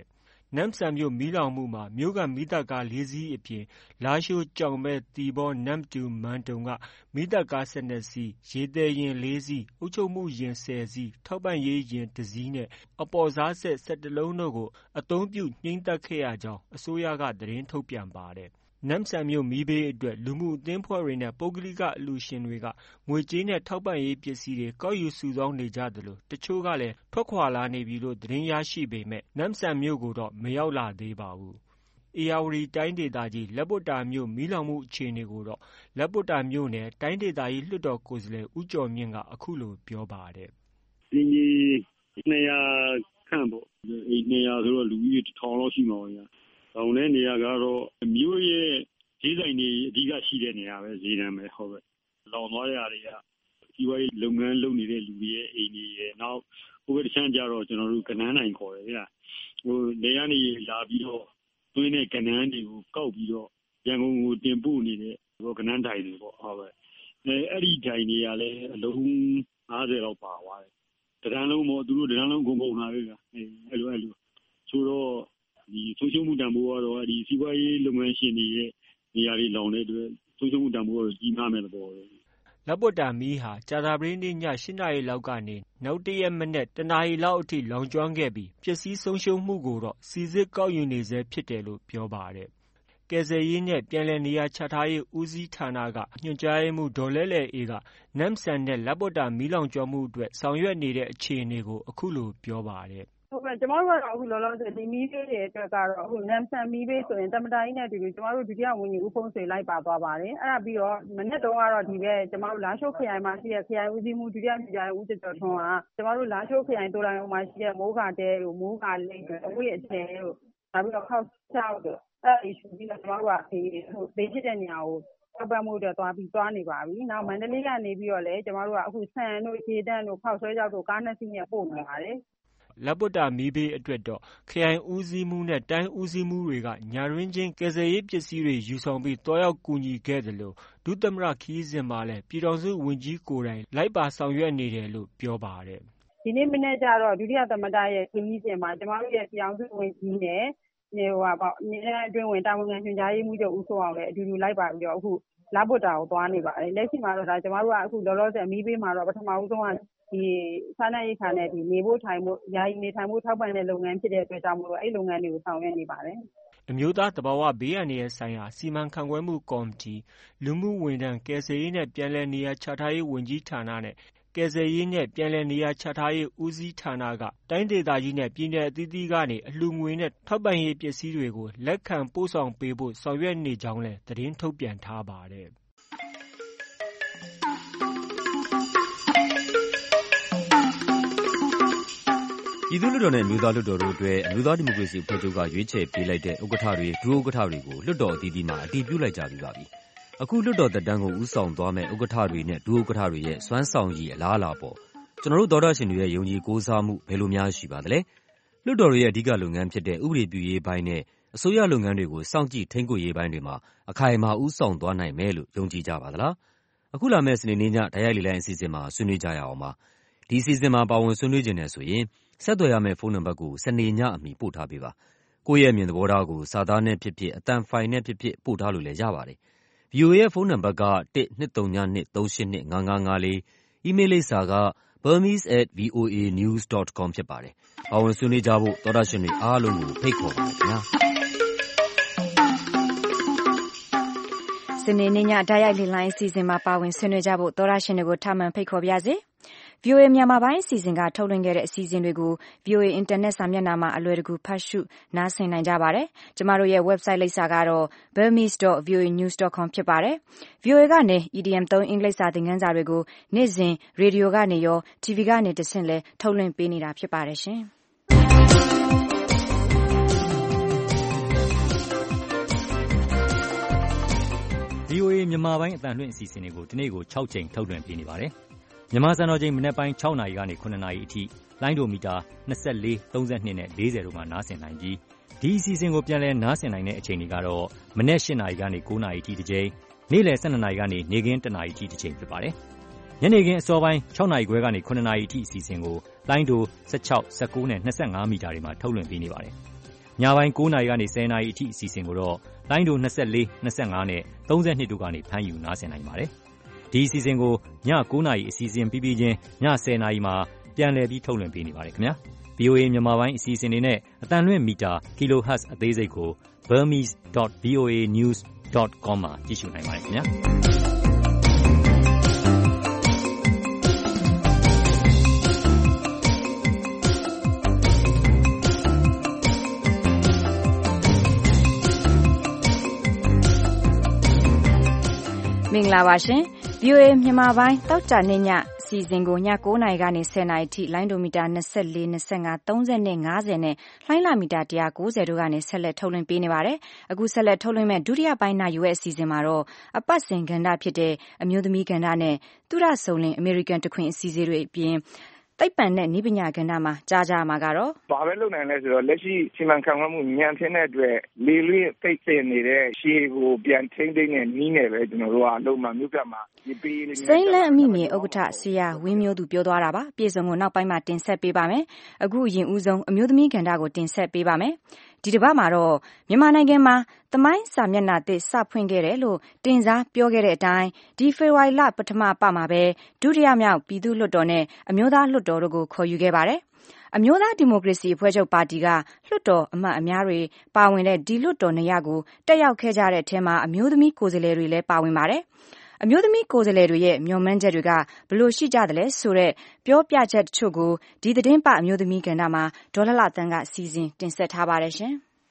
နမ့်ဆန်မြို့မီးလောင်မှုမှာမြို့ကမီးသတ်ကားလေးစီးအပြင်လားရှိုး၊ကျောက်မဲ၊သီပေါ၊နမ္မတူ၊မန်တုံကမီးသတ်ကား၁၂စီး၊ရေသယ်ယာဉ်လေးစီး၊အုပ်ချုပ်မှုယာဉ်၁၀စီး၊ထောက်ပံ့ရေးယာဉ်တစ်စီးနဲ့အပေါ့စားစက်၁၁လုံးတို့ကိုအသုံးပြုငြှိမ်းသတ်ခဲ့ရကြောင်းအစိုးရကသတင်းထုတ်ပြန်ပါတယ်။နမ့်ဆန်မြို့မီးဘေးအတွက်လူမှုအသင်းအဖွဲ့တွေနဲ့ပုဂ္ဂလိကအလှူရှင်တွေကငွေကြေးနဲ့ထောက်ပံ့ရေးပစ္စည်းတွေကောက်ယူစုဆောင်းနေကြသလိုတချို့ကလည်းထွက်ခွာလာနေပြီလို့သတင်းရရှိပေမဲ့နမ့်ဆန်မြို့ကိုတော့မရောက်လာသေးပါဘူး။ဧရာဝတီတိုင်းဒေသကြီးလက်ပွတ်တာမြို့မီးလောင်မှုအခြေအနေကိုတော့လက်ပွတ်တာမြို့နယ်တိုင်းဒေသကြီးလွှတ်တော်ကိုယ်စားလှယ်ဦးကျော်မြင့်ကအခုလိုပြောပါတယ်။ဒီနှစ်ရာခန့်ပေါ့။အိမ်နှစ်ရာဆိုတော့လူကြီးတစ်ထောင်လောက်ရှိမှာပေါ့။တောင်တဲ့နေရာကတော့မြို့ရဲ့ဈေးဆိုင်တွေအဓိကရှိတဲ့နေရာပဲဈေးတန်းပဲဟုတ်ပဲ။လောင်သွားတဲ့နေရာတွေကစီးပွားရေးလုပ်ငန်းလုပ်နေတဲ့လူတွေရဲ့အိမ်တွေရဲ့နောက်ဟိုဘက်တစ်ချမ်းကျတော့ကျွန်တော်တို့ကနန်းနိုင်ခေါ်တယ်ဗျာ။ဟိုနေရာနေလာပြီးတော့တွင်းတဲ့ကနန်းတွေကိုကောက်ပြီးတော့ရန်ကုန်ကိုတင်ပို့နေတဲ့ဟိုကနန်းတိုင်တွေပေါ့ဟုတ်ပဲ။အဲအဲ့ဒီတိုင်တွေကလည်းအလုံး၅၀လောက်ပါသွားတယ်။တရန်လုံးပေါ့သူတို့တရန်လုံးကုန်ကုန်လာပဲဗျာ။အဲအဲ့လိုအဲ့လိုဆိုတော့ဒီဆုံးရှုံးမှုတန်ဖိုးကတော့ဒီစီးပွားရေးလုပ်ငန်းရှင်တွေရဲ့နေရာတွေလောင်တဲ့အတွက်ဆုံးရှုံးမှုတန်ဖိုးကတော့ကြီးမားမယ်လို့ပြောတယ်။လက်ပွတ်တာမီးဟာကြာသပတေးနေ့ည၈နာရီလောက်ကနေနောက်တရက်မနက်တနာရီလောက်အထိလောင်ကျွမ်းခဲ့ပြီးပျက်စီးဆုံးရှုံးမှုကိုတော့စီစစ်ကောက်ယူနေဆဲဖြစ်တယ်လို့ပြောပါတယ်။ကယ်ဆယ်ရေးနဲ့ပြန်လည်နေရာချထားရေးဦးစီးဌာနကညွှန်ကြားရေးမှူးဒေါ်လဲ့လဲ့အေးကနမ့်ဆန်နဲ့လက်ပွတ်တာမီးလောင်ကျွမ်းမှုအတွက်ဆောင်ရွက်နေတဲ့အခြေအနေကိုအခုလိုပြောပါတယ်။ဟုတ်ကဲ့ကျမတို့ကတော့အခုလောလောဆယ်ဒီမီးဘေးတွေအတွက်ကတော့အခုနမ်ဆန်မီးဘေးဆိုရင်တမတာကြီးနဲ့အတူတူကျမတို့ဒုတိယဝန်ကြီးဦးဖုံးဆွေလိုက်ပါသွားပါတယ်။အဲ့ဒါပြီးတော့မနေ့တုန်းကတော့ဒီပဲကျမတို့လာရှိုးခရိုင်မှာရှိတဲ့ခရိုင်ဦးစီးမှုဒုတိယညွှန်ကြားရေးဦးကျော်ကျော်ထွန်းကကျမတို့လာရှိုးခရိုင်တိုလိုင်အောင်မှာရှိတဲ့မိုးကာတဲတို့မိုးကာလိတ်တို့အဝိအထည်တို့နောက်ပြီးတော့ခောက်ချောက်တို့အဲ့ဒီရှူပြီးတော့ကျမတို့ကဒီဟိုဒေးဖြစ်တဲ့နေရာကိုထောက်ပံ့မှုတွေသွားပြီးသွားနေပါပြီ။နောက်မန္တလေးကနေပြီးတော့လည်းကျမတို့ကအခုဆန်တို့ခြေတန်းတို့ခောက်ဆွဲကြောက်တို့ကားနှစ်စီးနဲ့ပို့နေပါတယ်။လက်ပွတ်တာမီးဘေးအတွက်တော့ခရိုင်ဦးစီးမှုနဲ့တိုင်းဦးစီးမှုတွေကညရင်းချင်းကယ်ဆယ်ရေးပစ္စည်းတွေယူဆောင်ပြီးတွားရောက်ကူညီခဲ့တယ်လို့ဒုသမ္မတခီးစဉ်မှာလည်းပြည်ထောင်စုဝန်ကြီးကိုယ်တိုင်လိုက်ပါဆောင်ရွက်နေတယ်လို့ပြောပါတယ်။ဒီနေ့မနေ့ကျတော့ဒုတိယသမ္မတရဲ့ခီးစဉ်မှာကျမတို့ရဲ့ပြည်ထောင်စုဝန်ကြီးနဲ့ဟိုဟာပေါ့နေအတွင်းဝင်တာဝန်ခံညွှန်ကြားရေးမှူးချုပ်ဦးစိုးအောင်လည်းအတူတူလိုက်ပါပြီးတော့အခုလက်ပွတ်တာကိုသွားနေပါတယ်။လက်ရှိမှာတော့ဒါကျမတို့ကအခုလောလောဆယ်မီးဘေးမှာတော့ပထမဦးဆုံးကဒီစားနပ်ရိက္ခာနဲ့ဒီနေဖို့ထိုင်ဖို့ယာယီနေထိုင်ဖို့ထောက်ပံ့တဲ့လုပ်ငန်းဖြစ်တဲ့အတွက်ကြောင့်မို့လို့အဲ့လုပ်ငန်းတွေကိုဆောင်ရွက်နေပါတယ်။အမျိုးသားသဘာဝဘေးအန္တရာယ်ဆိုင်ရာစီမံခန့်ခွဲမှုကော်မတီလူမှုဝန်ထမ်းကယ်ဆယ်ရေးနဲ့ပြန်လည်နေရာချထားရေးဝန်ကြီးဌာနနဲ့ကယ်ဆယ်ရေးနဲ့ပြန်လည်နေရာချထားရေးဦးစီးဌာနကတိုင်းဒေသကြီးနဲ့ပြည်နယ်အသီးသီးကနေအလှူငွေနဲ့ထောက်ပံ့ရေးပစ္စည်းတွေကိုလက်ခံပို့ဆောင်ပေးဖို့ဆောင်ရွက်နေကြောင်းလည်းသတင်းထုတ်ပြန်ထားပါတယ်။ပြည်သူ့လွှတ်တော်နဲ့အမျိုးသားလွှတ်တော်တို့အတွက်အမျိုးသားဒီမိုကရေစီအဖွဲ့ချုပ်ကရွေးချယ်ပေးလိုက်တဲ့ဥက္ကဋ္ဌတွေဒုဥက္ကဋ္ဌတွေကိုလွှတ်တော်အသီးသီးမှာအတည်ပြုလိုက်ကြပြီးပါပြီ။အခုလွှတ်တော်သက်တမ်းကိုဦးဆောင်သွားမယ့်ဥက္ကဋ္ဌတွေနဲ့ဒုဥက္ကဋ္ဌတွေရဲ့စွမ်းဆောင်ရည်အလားအလာပေါ်ကျွန်တော်တို့သောတရှင်တွေရဲ့ယုံကြည်ကိုးစားမှုဘယ်လိုများရှိပါသလဲ။လွှတ်တော်ရဲ့အဓိကလုပ်ငန်းဖြစ်တဲ့ဥပဒေပြုရေးပိုင်းနဲ့အစိုးရလုပ်ငန်းတွေကိုစောင့်ကြည့်ထိန်းကွပ်ရေးပိုင်းတွေမှာအခိုင်အမာဦးဆောင်သွားနိုင်မယ်လို့ယုံကြည်ကြပါသလား။အခုလာမယ့်စနေနေ့ညတိုက်ရိုက်လေ့လာအစီအစဉ်မှာဆွေးနွေးကြရအောင်ပါ။ဒီအစီအစဉ်မှာပါဝင်ဆွေးနွေးခြင်းနဲ့ဆိုရင်ဆက်သွယ်ရမယ့်ဖုန်းနံပါတ်ကိုစနေညအမီပို့ထားပေးပါ။ကိုယ့်ရဲ့အမြင်သဘောထားကိုစာသားနဲ့ဖြစ်ဖြစ်အသံဖိုင်နဲ့ဖြစ်ဖြစ်ပို့ထားလို့လည်းရပါတယ်။ဗီအိုအေရဲ့ဖုန်းနံပါတ်ကတစ် နှစ် သုံး ည နှစ် သုံး ရှစ် နှစ် ငါး ငါး ငါး လေး၊အီးမေးလ်လိပ်စာက burmese at voanews dot com ဖြစ်ပါတယ်။ပါဝင်ဆွေးနွေးကြဖို့သောတရှင်တွေအားလုံးကိုဖိတ်ခေါ်ပါတယ်ခင်ဗျာ။စနေနေ့ညတိုက်ရိုက်လေ့လာအစီအစဉ်မှာပါဝင်ဆွေးနွေးကြဖို့သောတရှင်တွေကိုထပ်မံဖိတ်ခေါ်ပါရစေ။ဗီအိုအေမြန်မာပိုင်းအစီအစဉ်ကထုတ်လွှင့်ခဲ့တဲ့အစီအစဉ်တွေကို ဗီအိုအေအင်တာနက်စာမျက်နှာမှာအလွယ်တကူဖတ်ရှုနားဆင်နိုင်ကြပါတယ်။ကျမတို့ရဲ့ website လိပ်စာကတော့ burmese dot voanews dot com ဖြစ်ပါတယ်။ ဗီအိုအေကနေ အီဒီအမ် သုံးအင်္ဂလိပ်စာသင်ခန်းစာတွေကိုနေ့စဉ်ရေဒီယိုကနေရော တီဗီကနေတဆင့်လဲထုတ်လွှင့်ပေးနေတာဖြစ်ပါတယ်ရှင်။ဗီအိုအေမြန်မာပိုင်းအသံလွှင့်အစီအစဉ်တွေကိုဒီနေ့ကို၆ချိန်ထုတ်လွှင့်ပေးနေပါတယ်။မြန်မာစံတော်ချိန်မနက်ပိုင်း၆နာရီကနေ၇နာရီအထိလိုင်းဒိုမီတာ၂၄၊၃၂နဲ့၄၀တို့မှာနားဆင်နိုင်ပြီးဒီအစီအစဉ်ကိုပြန်လည်နားဆင်နိုင်တဲ့အချိန်တွေကတော့မနက်၈နာရီကနေ၉နာရီအထိတစ်ချိန်နေ့လယ်၁၂နာရီကနေနေ့ခင်း၁နာရီအထိတစ်ချိန်ဖြစ်ပါတယ်။ညနေခင်းအစောပိုင်း၆နာရီခွဲကနေ၇နာရီအထိအစီအစဉ်ကိုလိုင်းဒို၁၆၊၁၉နဲ့၂၅မီတာတွေမှာထုတ်လွှင့်ပေးနေပါတယ်။ညပိုင်းကိုးနာရီကနေဆယ်နာရီအထိအစီအစဉ်ကိုတော့လိုင်းဒို၂၄၊၂၅နဲ့သုံး၂တို့ကနေဖမ်းယူနားဆင်နိုင်ပါတယ်။ဒီအစီအစဉ်ကိုညကိုးနာရီအစီအစဉ်ပြီးပြီးချင်းညဆယ်နာရီမှာပြန်လည်ပြီးထုတ်လွှင့်ပေးနေပါတယ်ခင်ဗျာ။ဗွီအိုအေ မြန်မာပိုင်းအစီအစဉ်တွေနဲ့အသံလွှင့်မီတာ Kilohertz အသေးစိတ်ကို burmese dot v o a news dot com မှာကြည့်ရှုနိုင်ပါတယ်ခင်ဗျာ။မင်္ဂလာပါရှင်။ ဗွီအိုအေမြန်မာပိုင်းတောက်ကြနေ့ညအစီအစဉ်ကိုညကိုးနာရီကနေဆယ်နာရီထိလိုင်းဒိုမီတာ၂၄၊၂၅၊သုံး၀နဲ့၅၀နဲ့လှိုင်းလာမီတာ၁၉၀တို့ကနေဆက်လက်ထုတ်လွှင့်ပေးနေပါတယ်။အခုဆက်လက်ထုတ်လွှင့်မဲ့ဒုတိယပိုင်းနာယူရဲ့အစီအစဉ်မှာတော့အပတ်စဉ်ကဏ္ဍဖြစ်တဲ့အမျိုးသမီးကဏ္ဍနဲ့သူရဆုံလင်အမေရိကန်တခွင်အစီအစဉ်တွေအပြင်သိပ္ပံနဲ့နည်းပညာကဏ္ဍမှာကြားကြမှာကတော့ဘာပဲလုပ်နိုင်လဲဆိုတော့လက်ရှိစီမံခန့်ခွဲမှုညံ့ဖျင်းတဲ့အတွက်လေလွင့်သိပ်သိနေတဲ့ရှေးကိုပြန်ထိမ့်သိမ့်တဲ့နီးနယ်ပဲကျွန်တော်တို့ကအလုံးမှာမြို့ကမှာဒီပေးလေးစိမ့်လန်းအမိမြေဥက္ကဋ္ဌဆရာဝင်းမျိုးသူပြောသွားတာပါပြည်စုံကိုနောက်ပိုင်းမှာတင်ဆက်ပေးပါမယ်အခုအရင်ဦးဆုံးအမျိုးသမီးကဏ္ဍကိုတင်ဆက်ပေးပါမယ်ဒီတစ်ပတ်မှာတော့မြန်မာနိုင်ငံမှာသမိုင်းစာမျက်နှာသစ်စဖွင့်ခဲ့တယ်လို့တင်စားပြောခဲ့တဲ့အတိုင်းဒီဖေဖော်ဝါရီလပထမပတ်မှာပဲဒုတိယမြောက်ပြည်သူ့လွှတ်တော်နဲ့အမျိုးသားလွှတ်တော်တို့ကိုခေါ်ယူခဲ့ပါတယ်အမျိုးသားဒီမိုကရေစီအဖွဲ့ချုပ်ပါတီကလွှတ်တော်အမတ်အများတွေပါဝင်တဲ့ဒီလွှတ်တော်နေရာကိုတက်ရောက်ခဲ့ကြတဲ့အထက်မှာအမျိုးသမီးကိုယ်စားလှယ်တွေလည်းပါဝင်ပါတယ်အမျိုးသမီးကိုယ်စားလှယ်တွေရဲ့မျှော်မှန်းချက်တွေကဘလို့ရှိကြတယ်လဲဆိုတော့ပြောပြချက်တချို့ကိုဒီသတင်းပအမျိုးသမီးကဏ္ဍမှာဒေါ်လလတန်းကစီစဉ်တင်ဆက်ထားပါတယ်ရှင်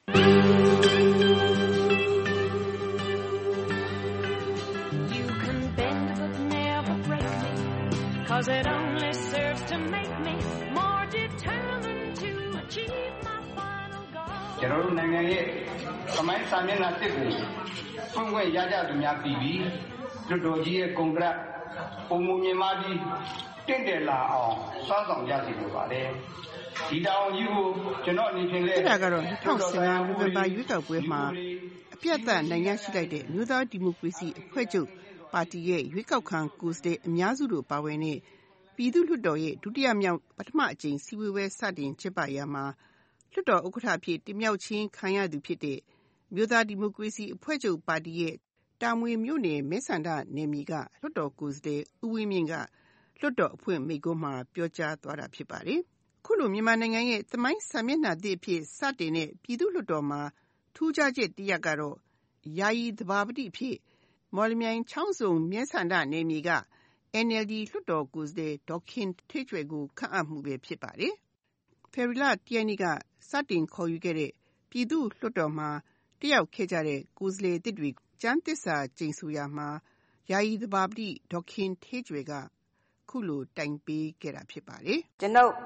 Cause it only serves to make me more determined to achieve my final goal ကျွန်တော်တို့နိုင်ငံရဲ့သမိုင်းစာမျက်နှာတစ်ကိုဖွင့်ခွင့်ရကြသူများပြည်ပြီးလွှတ်တော်ကြီးရဲ့ကွန်ဂရက်ပုံမူမြင်မှပြီးတင့်တယ်လာအောင်စောင့်ဆောင်ကြစီလိုပါတယ်ဒီတောင်ကြီးကိုကျွန်တော်အနေဖြင့်လဲအဲ့ဒါကတော့၂၀၁၅နိုဝင်ဘာရွေးကောက်ပွဲမှာအပြတ်သက်နိုင်ငံရှိလိုက်တဲ့မြို့သားဒီမိုကရေစီအဖွဲ့ချုပ်ပါတီရဲ့ရွေးကောက်ခံကိုယ်စားလှယ်အများစုတို့ပါဝင်တဲ့ပြည်သူ့လွှတ်တော်ရဲ့ဒုတိယမြောက်ပထမအကြိမ်စည်းဝေးပွဲစတင်ကျင်းပရာမှာလွှတ်တော်ဥက္ကဋ္ဌဖြစ်တင်မြှောက်ခြင်းခံရသူဖြစ်တဲ့မြို့သားဒီမိုကရေစီအဖွဲ့ချုပ်ပါတီရဲ့တာမွေမြို့နယ်မဲဆန္ဒနယ်မြေကလွှတ်တော်ကိုယ်စားလှယ်ဦးဝင်းမြင့်ကလွှတ်တော်အဖွင့်မိန့်ခွန်းမှာပြောကြားသွားတာဖြစ်ပါတယ်။ခုလိုမြန်မာနိုင်ငံရဲ့သမိုင်းစာမျက်နှာသစ်အဖြစ်စတင်တဲ့ပြည်သူ့လွှတ်တော်မှာထူးခြားချက်တစ်ရပ်ကတော့ယာယီသဘာပတိဖြစ်မော်လမြိုင်ချောင်းစုံမဲဆန္ဒနယ်မြေက N L D လွှတ်တော်ကိုယ်စားလှယ်ဒေါ်ခင်ထွေးကြွယ်ကိုခန့်အပ်မှုပဲဖြစ်ပါတယ်။ဖေဖော်ဝါရီလ၁ရက်နေ့ကစတင်ခေါ်ယူခဲ့တဲ့ပြည်သူ့လွှတ်တော်မှာတက်ရောက်ခဲ့ကြတဲ့ကိုယ်စားလှယ်တစ်တွေကျမ်းသစ္စာကျိန်ဆိုရာမှာယာယီသဘာပတိဒေါ်ခင်ထွေးကြွယ်ကခုလိုတိုင်ပေးခဲ့တာဖြစ်ပါတယ်။ကျွန်ုပ်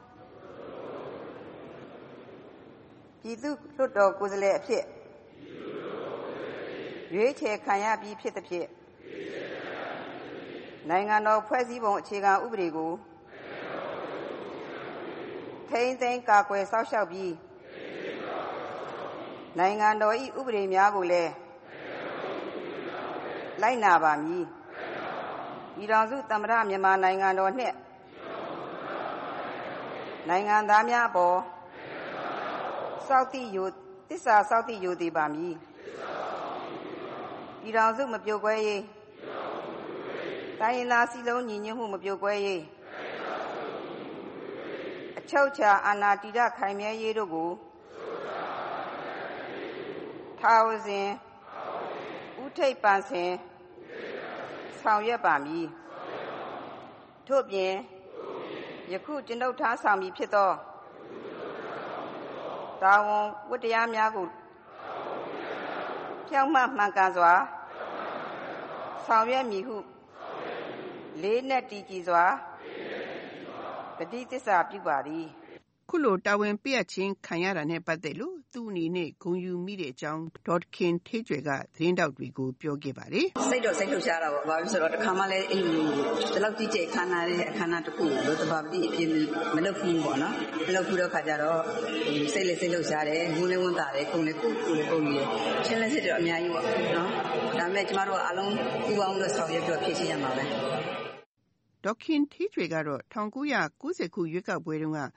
ပြည်သူ့လွှတ်တော်ကိုယ်စားလှယ်အဖြစ်ရွေးချယ်ခံရပြီးဖြစ်သဖြင့်နိုင်ငံတော်ဖွဲ့စည်းပုံအခြေခံဥပဒေကိုထိန်းသိမ်းကာကွယ်စောင့်ရှောက်ပြီးနိုင်ငံတော်၏ဥပဒေများကိုလည်းလိုက်နာပါမည်ပြည်ထောင်စုသမ္မတမြန်မာနိုင်ငံတော်နှင့်နိုင်ငံသားများအပေါ်စောင့်သိယူသစ္စာစောင့်သိယူတည်ပါမည်ပြည်ထောင်စုမပြိုကွဲရေးတိုင်းရင်းသားစည်းလုံးညီညွတ်မှုမပြိုကွဲရေးအချုပ်အခြာအာဏာတည်တံ့ခိုင်မြဲရေးတို့ကိုထာဝစဉ်ဥထိပ်ပန်ဆင်ဆောင်ရွက်ပါမည်ထို့ပြင်ယခုကျွန်ုပ်ထားဆောင်မည်ဖြစ်သောတာဝန်ဝတ္တရားများကိုဖြောင့်မတ်မှန်ကန်စွာဆောင်ရွက်မည်ဟုလေးနက်တည်ကြည်စွာဂတိသစ္စာပြုပါသည်ခုလိုတာဝန်ပေးအပ်ခြင်းခံရတာနဲ့ပတ်သက်လို့သူ့အနေနဲ့ဂုဏ်ယူမိတဲ့အကြောင်းဒေါ်ခင်ထေးကျွယ်ကသတင်းတောက်တွေကိုပြောခဲ့ပါတယ်စိတ်တော့စိတ်လှုပ်ရှားတာပေါ့ဘာလို့ဆိုတော့တစ်ခါမှလည်းအဲ့လိုဒီလောက်ကြည့်ကြခန္ဓာရဲ့အခမ်းအနားတစ်ခုလို့တဘာပတိအပြင်းမလုပ်ဘူးပေါ့နော်မလုပ်ဘူးတော့ခါကြတော့စိတ်လည်းစိတ်လှုပ်ရှားတယ်ငုံလည်းဝန်တာတယ်ခုန်လည်းကိုယ်ကိုယ်လည်းပုံပြီးချင်းလည်းစစ်တော့အများကြီးပေါ့နော်ဒါပေမဲ့ကျမတို့ကအလုံးပူပေါင်းလို့ဆောင်ရွက်ပြီးဖြည့်ရှင်းရမှာပဲဒေါက်ခင်ထေးကျွေကတော့၁၉၉၀ခုရွေးကောက်ပွဲတုန်းက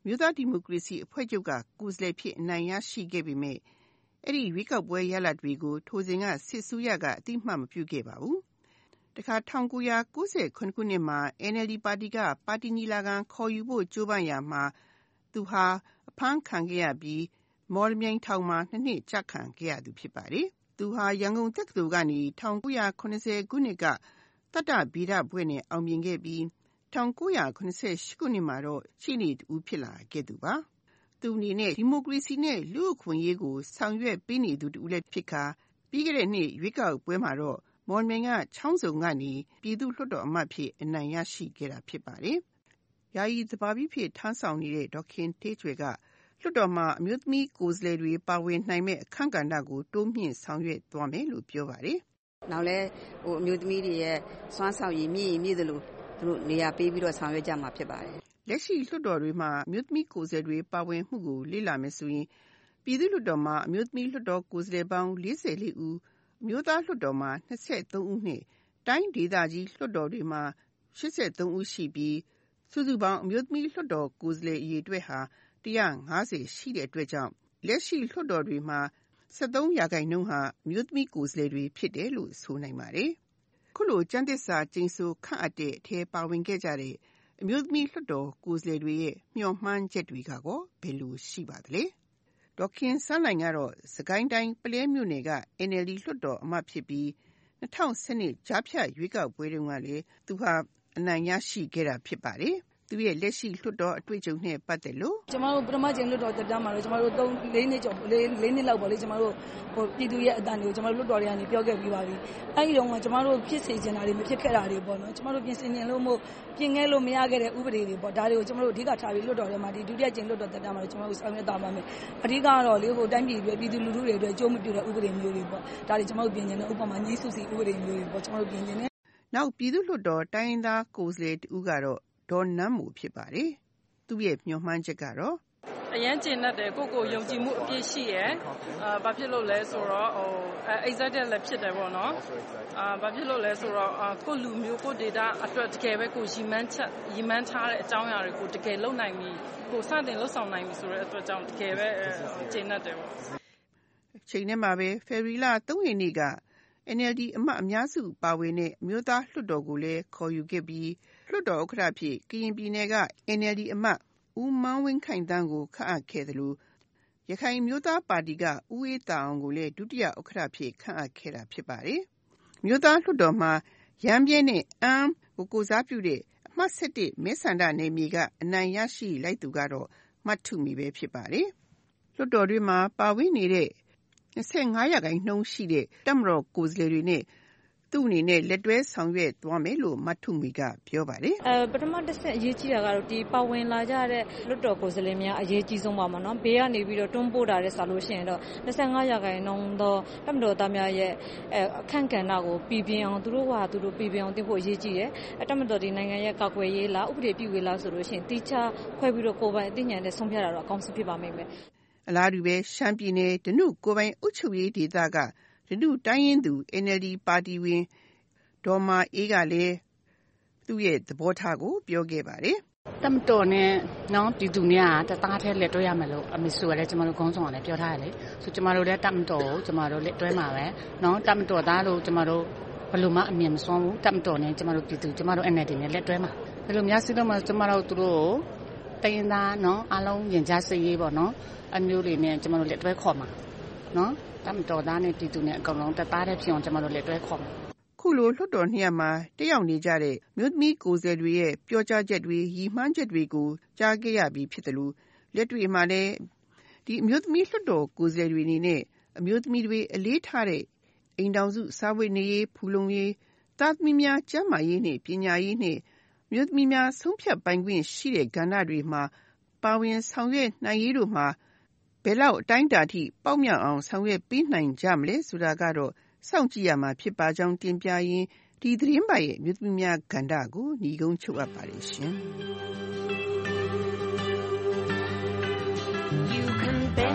မြို့သားဒီမိုကရေစီအဖွဲ့ချုပ်ကကိုယ်စားလှယ်ဖြစ်အနိုင်ရရှိခဲ့ပေမဲ့အဲ့ဒီရွေးကောက်ပွဲရလဒ်တွေကိုထိုစဉ်ကစစ်ဆိုးရကအတိမတ်မပြုခဲ့ပါဘူး။တခါ၁၉၉၇ခုနှစ်မှာ N L D ပါတီကပါတီညီလာခံခေါ်ယူဖို့ကြိုးပမ်းရာမှာသူဟာအဖမ်းခံခဲ့ရပြီးမော်လမြိုင်ထောင်မှာနှစ်နှစ်ကြခံခဲ့ရသူဖြစ်ပါတယ်။သူဟာရန်ကုန်တက္ကသိုလ်ကနေ၁၉၇၀ခုနှစ်ကတတ္တဗေဒဘွဲ့နဲ့အောင်မြင်ခဲ့ပြီး၁၉၇၈ခုနှစ်မှာတော့ရှေ့နေတူဖြစ်လာခဲ့သူပါ။သူအနေနဲ့ဒီမိုကရေစီနဲ့လူ့အခွင့်အရေးကိုဆောင်ရွက်ပေးနေသူတူလည်းဖြစ်ခါပြီးခဲ့တဲ့နှစ်ရွေးကောက်ပွဲမှာတော့မော်လမြိုင်ကချောင်းစုံကနေပြည်သူ့လွှတ်တော်အမတ်ဖြစ်အနိုင်ရရှိခဲ့တာဖြစ်ပါတယ်။ယာယီသဘာပတိဖြစ်ထမ်းဆောင်နေတဲ့ဒေါက်ခင်ဌေးကျွယ်ကလွှတ်တော်မှာအမျိုးသမီးကိုယ်စားလှယ်တွေပါဝင်နိုင်မဲ့အခမ်းကဏ္ဍကိုတိုးမြှင့်ဆောင်ရွက်သွားမယ်လို့ပြောပါတယ်။နောက်လဲဟိုအမျိုးသမီးတွေရဲ့စွမ်းဆောင်ရည်မြင့်ရည်မြင့်သလိုသူတို့နေရာပေးပြီးတော့ဆောင်ရွက်ကြမှာဖြစ်ပါတယ်။လက်ရှိလွှတ်တော်တွေမှာအမျိုးသမီးကိုယ်စားလှယ်တွေပါဝင်မှုကိုလေ့လာမယ်ဆိုရင်ပြည်သူ့လွှတ်တော်မှာအမျိုးသမီးလွှတ်တော်ကိုယ်စားလှယ်ပေါင်း၄၄ဦးအမျိုးသားလွှတ်တော်မှာ၂၃ဦးနဲ့တိုင်းဒေသကြီးလွှတ်တော်တွေမှာ၈၃ဦးရှိပြီးစုစုပေါင်းအမျိုးသမီးလွှတ်တော်ကိုယ်စားလှယ်အရေအတွက်ဟာ၁၅၀ရှိတဲ့အတွက်ကြောင့်လက်ရှိလွှတ်တော်တွေမှာ၁၃ရာခိုင်နှုန်းဟာအမျိုးသမီးကိုယ်စားလှယ်တွေဖြစ်တယ်လို့ဆိုနိုင်ပါတယ်။ခုလိုကျမ်းသစ္စာကျိန်ဆိုခန့်အပ်တဲ့အထဲပါဝင်ခဲ့ကြတဲ့အမျိုးသမီးလွှတ်တော်ကိုယ်စားလှယ်တွေရဲ့မျှော်မှန်းချက်တွေကကောဘယ်လိုရှိပါသလဲ။ဒေါက်ခင်စန်းနိုင်ကတော့စကိုင်းတိုင်းပလဲမြို့နယ်က N L D လွှတ်တော်အမတ်ဖြစ်ပြီး၂၀၁၂ကြားဖြတ်ရွေးကောက်ပွဲတုန်းကလည်းသူဟာအနိုင်ရရှိခဲ့တာဖြစ်ပါတယ်။သူရဲ့လက်ရှိလွှတ်တော်အတွေ့အကြုံနဲ့ပတ်သက်လို့ကျမတို့ပထမကျင်းလွှတ်တော်တက်တမ်းမှာတော့ကျမတို့သုံးလေးနှစ်ကျော်လေးလေးနှစ်လောက်ပေါ့လေကျမတို့ဟိုပြည်သူရဲ့အတန်တွေကိုကျမတို့လွှတ်တော်တွေကနေပြောခဲ့ပြီးပါပြီ။အဲဒီတော့ကကျမတို့ဖြစ်စေချင်တာတွေမဖြစ်ခဲ့တာတွေပေါ့နော်။ကျမတို့ပြင်ဆင်ခြင်းလို့မို့ပြင်ခဲ့လို့မရခဲ့တဲ့ဥပဒေတွေပေါ့ဒါတွေကိုကျမတို့အဓိကထားပြီးလွှတ်တော်ထဲမှာဒီဒုတိယကျင်းလွှတ်တော်တက်တမ်းမှာတော့ကျမတို့ဆောင်ရွက်သွားပါမယ်။အဓိကတော့လေဟိုတိုင်းပြည်တွေပြည်သူလူထုတွေအတွက်ကြိုးမပြတဲ့ဥပဒေမျိုးတွေပေါ့။ဒါတွေကျမတို့ပြင်ခြင်းနဲ့ဥပမာညှိစုစီဥပဒေမျိုးတွေပေါ့ကျမတို့ပြင်ခြင်းနဲ့နောက်ပြည်သူ့လွှတ်တော်တိုင်းရင်းသားကိုယ်စားလှယ်တူကတော့ဒေါ်နန်းမို့ဖြစ်ပါတယ်။သူ့ရဲ့မျှော်မှန်းချက်ကတော့အရန်ကျင်တတ်တယ်ကိုကိုယုံကြည်မှုအပြည့်ရှိရယ်အာဘာဖြစ်လို့လဲဆိုတော့ဟို excited လည်းဖြစ်တယ်ပေါ့နော်အာဘာဖြစ်လို့လဲဆိုတော့ကိုလူမျိုးကို data အတွက်တကယ်ပဲကိုရီမန်းချက်ရီမန်းထားတဲ့အကြောင်းအရာတွေကိုတကယ်လုံနိုင်ပြီကိုစတင်လှုပ်ဆောင်နိုင်ပြီဆိုတဲ့အတွက်ကြောင့်တကယ်ပဲကျင်တတ်တယ်ပေါ့ချိန်ထဲမှာပဲဖေဖော်ဝါရီလ၃ရက်နေ့ကN L D အမတ်အများစုပါဝင်တဲ့အမျိုးသားလွှတ်တော်ကိုလည်းခေါ်ယူခဲ့ပြီးလွှတ်တော်ဥက္ကဋ္ဌဖြစ်ကရင်ပြည်နယ်က N L D အမတ်ဦးမန်းဝင်းခိုင်တန်းကိုခန့်အပ်ခဲ့သလိုရခိုင်မျိုးသားပါတီကဦးအေးတာအောင်ကိုလည်းဒုတိယဥက္ကဋ္ဌဖြစ်ခန့်အပ်ခဲ့တာဖြစ်ပါတယ်။မျိုးသားလွှတ်တော်မှာရမ်းပြဲနဲ့အမ်းကိုကိုစားပြုတဲ့အမှတ်၁၁မဲဆန္ဒနယ်မြေကအနိုင်ရရှိလိုက်သူကတော့မထုမီပဲဖြစ်ပါတယ်။လွှတ်တော်တွေမှာပါဝင်နေတဲ့၂၅ရာခိုင်နှုန်းရှိတဲ့တပ်မတော်ကိုယ်စားလှယ်တွေနဲ့သူ့အနေနဲ့လက်တွဲဆောင်ရွက်သွားမယ်လို့မထုမီကပြောပါတယ်။အဲပထမတစ်ဆင့်အရေးကြီးတာကတော့ဒီပါဝင်လာကြတဲ့လွှတ်တော်ကိုယ်စားလှယ်များအရေးကြီးဆုံးပါမှာနော်။ဘေးကနေပြီးတော့တွန်းပို့တာတဲ့ဆိုလို့ရှိရင်တော့၂၅ရာခိုင်နှုန်းသောတပ်မတော်သားများရဲ့အခန့်ကဏ္ဍကိုပြည်ပြင်းအောင်သူတို့ဟာသူတို့ပြည်ပြင်းအောင်တင်ဖို့အရေးကြီးတယ်။တပ်မတော်ဒီနိုင်ငံရဲ့ကာကွယ်ရေးလားဥပဒေပြုရေးလားဆိုလို့ရှိရင်တိကျခွဲပြီးတော့ကိုယ်ပိုင်အသိဉာဏ်နဲ့ဆုံးဖြတ်တာတော့အကောင်းဆုံးဖြစ်ပါမယ်။အလားတူပဲရှမ်းပြည်နယ်ဓနုကိုယ်ပိုင်အုပ်ချုပ်ရေးဒေသကဓနုတိုင်းရင်းသူ N L D ပါတီဝင်ဒေါ်မာအေးကလည်းသူ့ရဲ့သဘောထားကိုပြောခဲ့ပါတယ်။တပ်မတော်နဲ့နော်ပြည်သူများတသားတည်းလက်တွဲရမယ်လို့အမေစုကလည်းကျမတို့ခေါင်းဆောင်ကလည်းပြောထားတယ်လေ။ဆိုကျမတို့လည်းတပ်မတော်ကိုကျမတို့လက်တွဲမှာပဲ။နော်တပ်မတော်သားလို့ကျမတို့ဘယ်လိုမှအမြင်မစွမ်းဘူး။တပ်မတော်နဲ့ကျမတို့ပြည်သူကျမတို့ N L D နဲ့လက်တွဲမှာ။ဘယ်လိုများစီးလို့မှကျမတို့သူတို့ကိုတိုင်းသားနော်အားလုံးရင်ကြားစိတ်ရေးပေါ့နော်။အမျိုးတွေနဲ့ကျမတို့လက်တွဲခေါ်မှာနော်တပ်မတော်သားနဲ့ပြည်သူနဲ့အကောင်လုံးတသားတည်းဖြစ်အောင်ကျမတို့လက်တွဲခေါ်မှာခုလိုလွှတ်တော်နှစ်ရပ်မှာတက်ရောက်နေကြတဲ့မြို့သမီးကိုယ်စားလှယ်တွေရဲ့ပြောကြားချက်တွေရည်မှန်းချက်တွေကိုကြားခဲ့ရပြီးဖြစ်တယ်လို့လက်တွေ့မှာလည်းဒီအမျိုးသမီးလွှတ်တော်ကိုယ်စားလှယ်တွေအနေနဲ့အမျိုးသမီးတွေအလေးထားတဲ့အိမ်တောင်စုစာဝတ်နေရေးဖူလုံရေးသားသမီးများကျန်းမာရေးနဲ့ပညာရေးနဲ့မြို့သမီးများဆုံးဖြတ်ပိုင်ခွင့်ရှိတဲ့ကဏ္ဍတွေမှာပါဝင်ဆောင်ရွက်နိုင်ရေးတို့မှာဘယ်လောက်အတိုင်းအတာထိပေါက်မြောက်အောင်ဆောင်ရွက်ပေးနိုင်ကြမလဲဆိုတာကတော့စောင့်ကြည့်ရမှာဖြစ်ပါကြောင်းတင်ပြရင်းဒီသတင်းပါရဲ့မြို့သမီးများကဏ္ဍကိုညီကုန်းချုပ်အပ်ပါတယ်ရှင်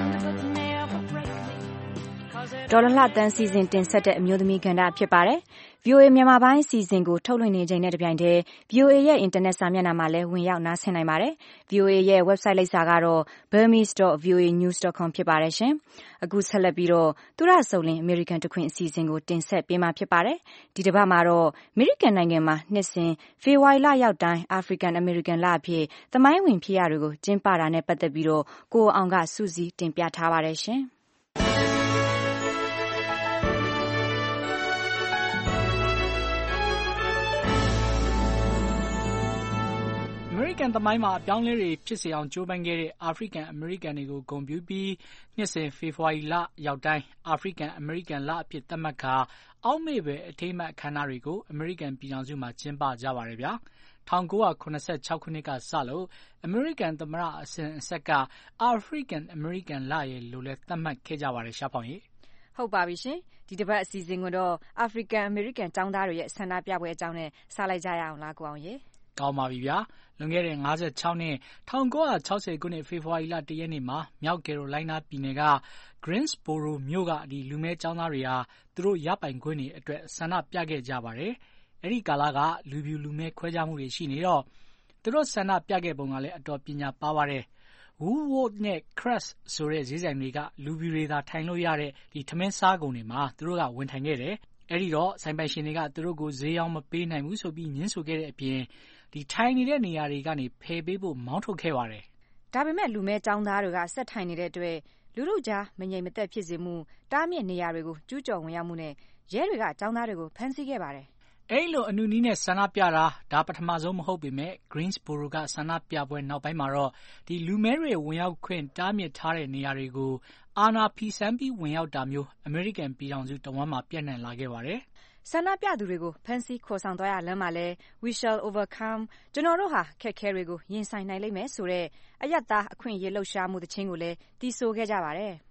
ဒေါ်လလှတန်းစီစဉ်တင်ဆက်တဲ့အမျိုးသမီးကဏ္ဍဖြစ်ပါတယ်ဗွီအိုအေ မြန်မာပိုင်းအစီအစဉ်ကိုထုတ်လွှင့်နေချိန်နဲ့တပြိုင်တည်း ဗွီအိုအေရဲ့အင်တာနက်စာမျက်နှာမှာလည်းဝင်ရောက်နားဆင်နိုင်ပါတယ်။ ဗွီအိုအေရဲ့ website လိပ်စာကတော့ burmese dot voa news dot com ဖြစ်ပါတယ်ရှင်။အခုဆက်လက်ပြီးတော့သူရဆုံလင်းအမေရိကန်တခွင်အစီအစဉ်ကိုတင်ဆက်ပေးမှာဖြစ်ပါတယ်။ဒီတစ်ပတ်မှာတော့အမေရိကန်နိုင်ငံမှာနှစ်စဉ်ဖေဖော်ဝါရီလရောက်တိုင်း African American လအဖြစ်သမိုင်းဝင်ဖြစ်ရပ်တွေကိုကျင်းပတာနဲ့ပတ်သက်ပြီးတော့ကိုအောင်ကစုစည်းတင်ပြထားပါတယ်ရှင်။အမေရိကန်သမိုင်းမှာအပြောင်းလဲတွေဖြစ်စေအောင်ကြိုးပမ်းခဲ့တဲ့အာဖရိကန်အမေရိကန်တွေကိုဂုဏ်ပြုပြီးနှစ်စဉ်ဖေဖော်ဝါရီလရောက်တိုင်းအာဖရိကန်အမေရိကန်လအဖြစ်သတ်မှတ်ကာအောက်မေ့ပဲအထိမ်းအမှတ်အခမ်းအနားတွေကိုအမေရိကန်ပြည်ထောင်စုမှာကျင်းပကြပါတယ်ဗျာ။၁၉၇၆ခုနှစ်ကစလို့အမေရိကန်သမ္မတအစဉ်အဆက်ကအာဖရိကန်အမေရိကန်လရဲ့လို့လဲသတ်မှတ်ခဲ့ကြပါတယ်ရှားဖောင်ကြီး။ဟုတ်ပါပြီရှင်။ဒီတစ်ပတ်အစီအစဉ်ကတော့အာဖရိကန်အမေရိကန်ចောင်းသားတွေရဲ့ဆန္ဒပြပွဲအကြောင်းနဲ့စလိုက်ကြရအောင်လားကိုအောင်ရေ။ကောင်းပါပြီဗျာလွန်ခဲ့တဲ့၅၆နှစ်၁၉၆၀ခုနှစ်ဖေဖော်ဝါရီလတရက်နေ့မှာမြောက်ကယ်ရိုလိုင်းနားပြည်နယ်က Greensboro မြို့ကဒီလူမဲကျောင်းသားတွေဟာသူတို့ရပိုင်ခွင့်တွေအတွက်ဆန္ဒပြခဲ့ကြပါတယ်။အဲဒီကာလကလူပြူလူမဲခွဲခြားမှုတွေရှိနေတော့သူတို့ဆန္ဒပြခဲ့ပုံကလည်းအတော်ပညာပါပါတယ်။ Woolworth နဲ့ Crest ဆိုတဲ့ဈေးဆိုင်တွေကလူပြူတွေသာထိုင်လို့ရတဲ့ဒီထမင်းစားကုန်တွေမှာသူတို့ကဝင်ထိုင်ခဲ့တယ်။အဲဒီတော့ဆိုင်ပိုင်ရှင်တွေကသူတို့ကိုဈေးရောင်းမပေးနိုင်ဘူးဆိုပြီးညှင်းဆိုခဲ့တဲ့အပြင်ဒီထိုင်နေတဲ့နေရာတွေကနေဖယ်ပေးဖို့မောင်းထုတ်ခဲ့ပါတယ်။ဒါပေမဲ့လူမဲចောင်းသားတွေကဆက်ထိုင်နေတဲ့အတွက်လူလူကြားမငြိမ်မသက်ဖြစ်စေမှုတားမြစ်နေရာတွေကိုကျူးကျော်ဝင်ရောက်မှုနဲ့ရဲတွေကចောင်းသားတွေကိုဖမ်းဆီးခဲ့ပါတယ်။အဲဒီလိုအနုနည်းနဲ့ဆန္ဒပြတာဒါပထမဆုံးမဟုတ်ပေမဲ့ Greensboro ကဆန္ဒပြပွဲနောက်ပိုင်းမှာတော့ဒီလူမဲတွေဝင်ရောက်ခွင့်တားမြစ်ထားတဲ့နေရာတွေကိုအာဏာဖီဆန်ပြီးဝင်ရောက်တာမျိုးအမေရိကန်ပြည်ထောင်စုတဝန်းမှာပြန့်နှံ့လာခဲ့ပါတယ်။ဆန္ဒပြသူတွေကိုဖမ်းဆီးခေါ်ဆောင်သွားရလမ်းမှာလဲ We shall overcome ကျွန်တော်တို့ဟာခက်ခဲတွေကိုရင်ဆိုင်နိုင်လိမ့်မယ်ဆိုတဲ့အယက်သားအခွင့်အရေးလှုပ်ရှားမှုတခြင်းကိုလည်းတီးဆိုခဲ့ကြပါတယ်။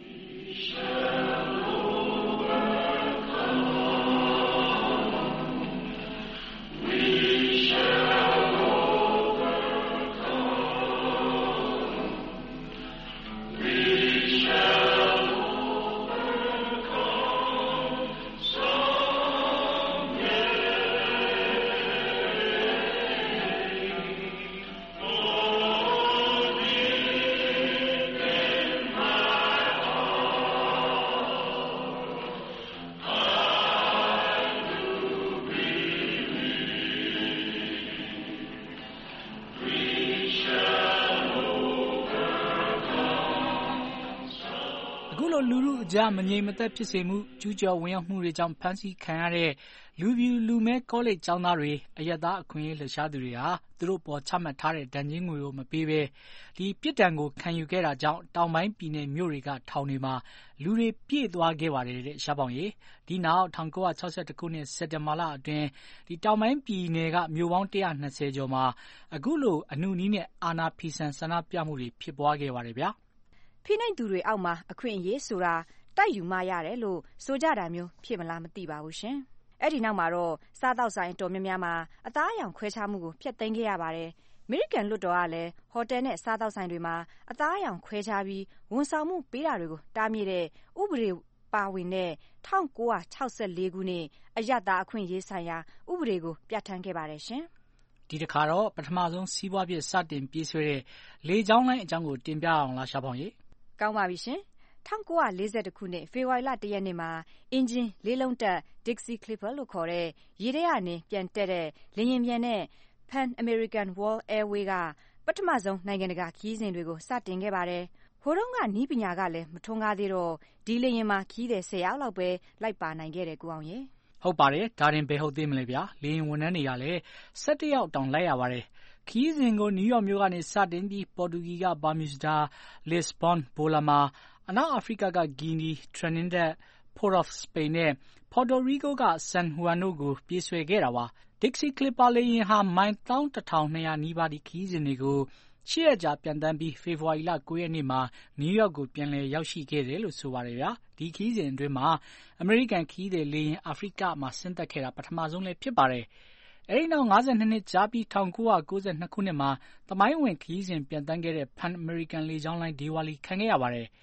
လူလူအကြားမငြိမ်မသက်ဖြစ်စေမှုကျူးကျော်ဝင်ရောက်မှုတွေကြောင့်ဖမ်းဆီးခံရတဲ့လူပြူလူမဲကောလိပ်ကျောင်းသားတွေအယက်သားအခွင့်အရေးလှုပ်ရှားသူတွေဟာသူတို့ပေါ်ချမှတ်ထားတဲ့ဒဏ်ကြေးငွေကိုမပေးဘဲဒီပြစ်ဒဏ်ကိုခံယူခဲ့တာကြောင့်တောင်ပိုင်းပြည်နယ်မြို့တွေကထောင်တွေမှာလူတွေပြည့်သွားခဲ့ပါတယ်တဲ့ရှားပေါင်ကြီးဒီနောက်၁၉၆၁ခုနှစ်စက်တင်ဘာလအတွင်းဒီတောင်ပိုင်းပြည်နယ်ကမြို့ပေါင်း၁၂၀ကျော်မှာအခုလိုအနုနည်းနဲ့အာဏာဖီဆန်ဆန္ဒပြမှုတွေဖြစ်ပွားခဲ့ပါတယ်ဗျာဖိနှိပ်သူတွေအောက်မှာအခွင့်အရေးဆိုတာတိုက်ယူမှရတယ်လို့ဆိုကြတာမျိုးဖြစ်မလားမသိပါဘူးရှင်။အဲ့ဒီနောက်မှာတော့စားတောက်ဆိုင်တော်များများမှာအသားအရောင်ခွဲခြားမှုကိုဖျက်သိမ်းခဲ့ရပါတယ်။အမေရိကန်လွှတ်တော်ကလည်းဟိုတယ်နဲ့စားတောက်ဆိုင်တွေမှာအသားအရောင်ခွဲခြားပြီးဝန်ဆောင်မှုပေးတာတွေကိုတားမြစ်တဲ့ဥပဒေပါဝင်တဲ့၁၉၆၄ခုနှစ်အယက်သားအခွင့်အရေးဆိုင်ရာဥပဒေကိုပြဋ္ဌာန်းခဲ့ပါတယ်ရှင်။ဒီတစ်ခါတော့ပထမဆုံးစီးပွားဖြစ်စတင်ပြေးဆွဲတဲ့လေကြောင်းလိုင်းအကြောင်းကိုတင်ပြအောင်လားရှားဖောင်ကြီး။ကောင်းပါပြီရှင်။၁၉၄၁ခုနှစ်ဖေဖော်ဝါရီလတရက်နေ့မှာအင်ဂျင်လေးလုံးတပ် Dixie Clipper လို့ခေါ်တဲ့ရေထဲကနေပြန်တက်တဲ့လေယာဉ်ပျံနဲ့ Pan American World Airways ကပထမဆုံးနိုင်ငံတကာခရီးစဉ်တွေကိုစတင်ခဲ့ပါတယ်။ဟိုတုန်းကနည်းပညာကလည်းမထွန်းကားသေးတော့ဒီလေယာဉ်မှာခရီးသည်ဆယ်ယောက်လောက်ပဲလိုက်ပါနိုင်ခဲ့တယ်ကိုအောင်ရေ။ဟုတ်ပါတယ်ဒါတင်ဘယ်ဟုတ်သေးမလဲဗျာလေယာဉ်ဝန်ထမ်းတွေကလည်း၁၁ယောက်တောင်လိုက်ရပါတယ်။ခရီးစဉ်ကိုနယူးယောက်မြို့ကနေစတင်ပြီးပေါ်တူဂီကဘာမြူစတာ၊လစ်ဘွန်၊ဘိုလာမာအနောက်အာဖရိကကဂီနီ၊ထရနင်ဒတ်၊ Port of Spain နဲ့ Puerto Rico က San Juan တို့ကိုပြေးဆွဲခဲ့တာပါ။ Dixie Clipper လေယာဉ်ဟာမိုင်၁၁၂၀၀နီးပါးဒီခရီးစဉ်တွေကိုရှစ်ရက်ကြာပျံသန်းပြီးဖေဖော်ဝါရီလ၉ရက်နေ့မှာနယူးယောက်ကိုပြန်လည်ရောက်ရှိခဲ့တယ်လို့ဆိုပါတယ်ဗျာ။ဒီခရီးစဉ်အတွင်းမှာအမေရိကန်ခရီးသည်လေယာဉ်အာဖရိကမှာဆင်းသက်ခဲ့တာပထမဆုံးလည်းဖြစ်ပါတယ်။အဲဒီနောက်၅၂နှစ်ကြာပြီး၁၉၉၂ခုနှစ်မှာသမိုင်းဝင်ခရီးစဉ်ပျံသန်းခဲ့တဲ့ Pan American လေကြောင်းလိုင်းဒေဝါလီခံခဲ့ရပါတယ်။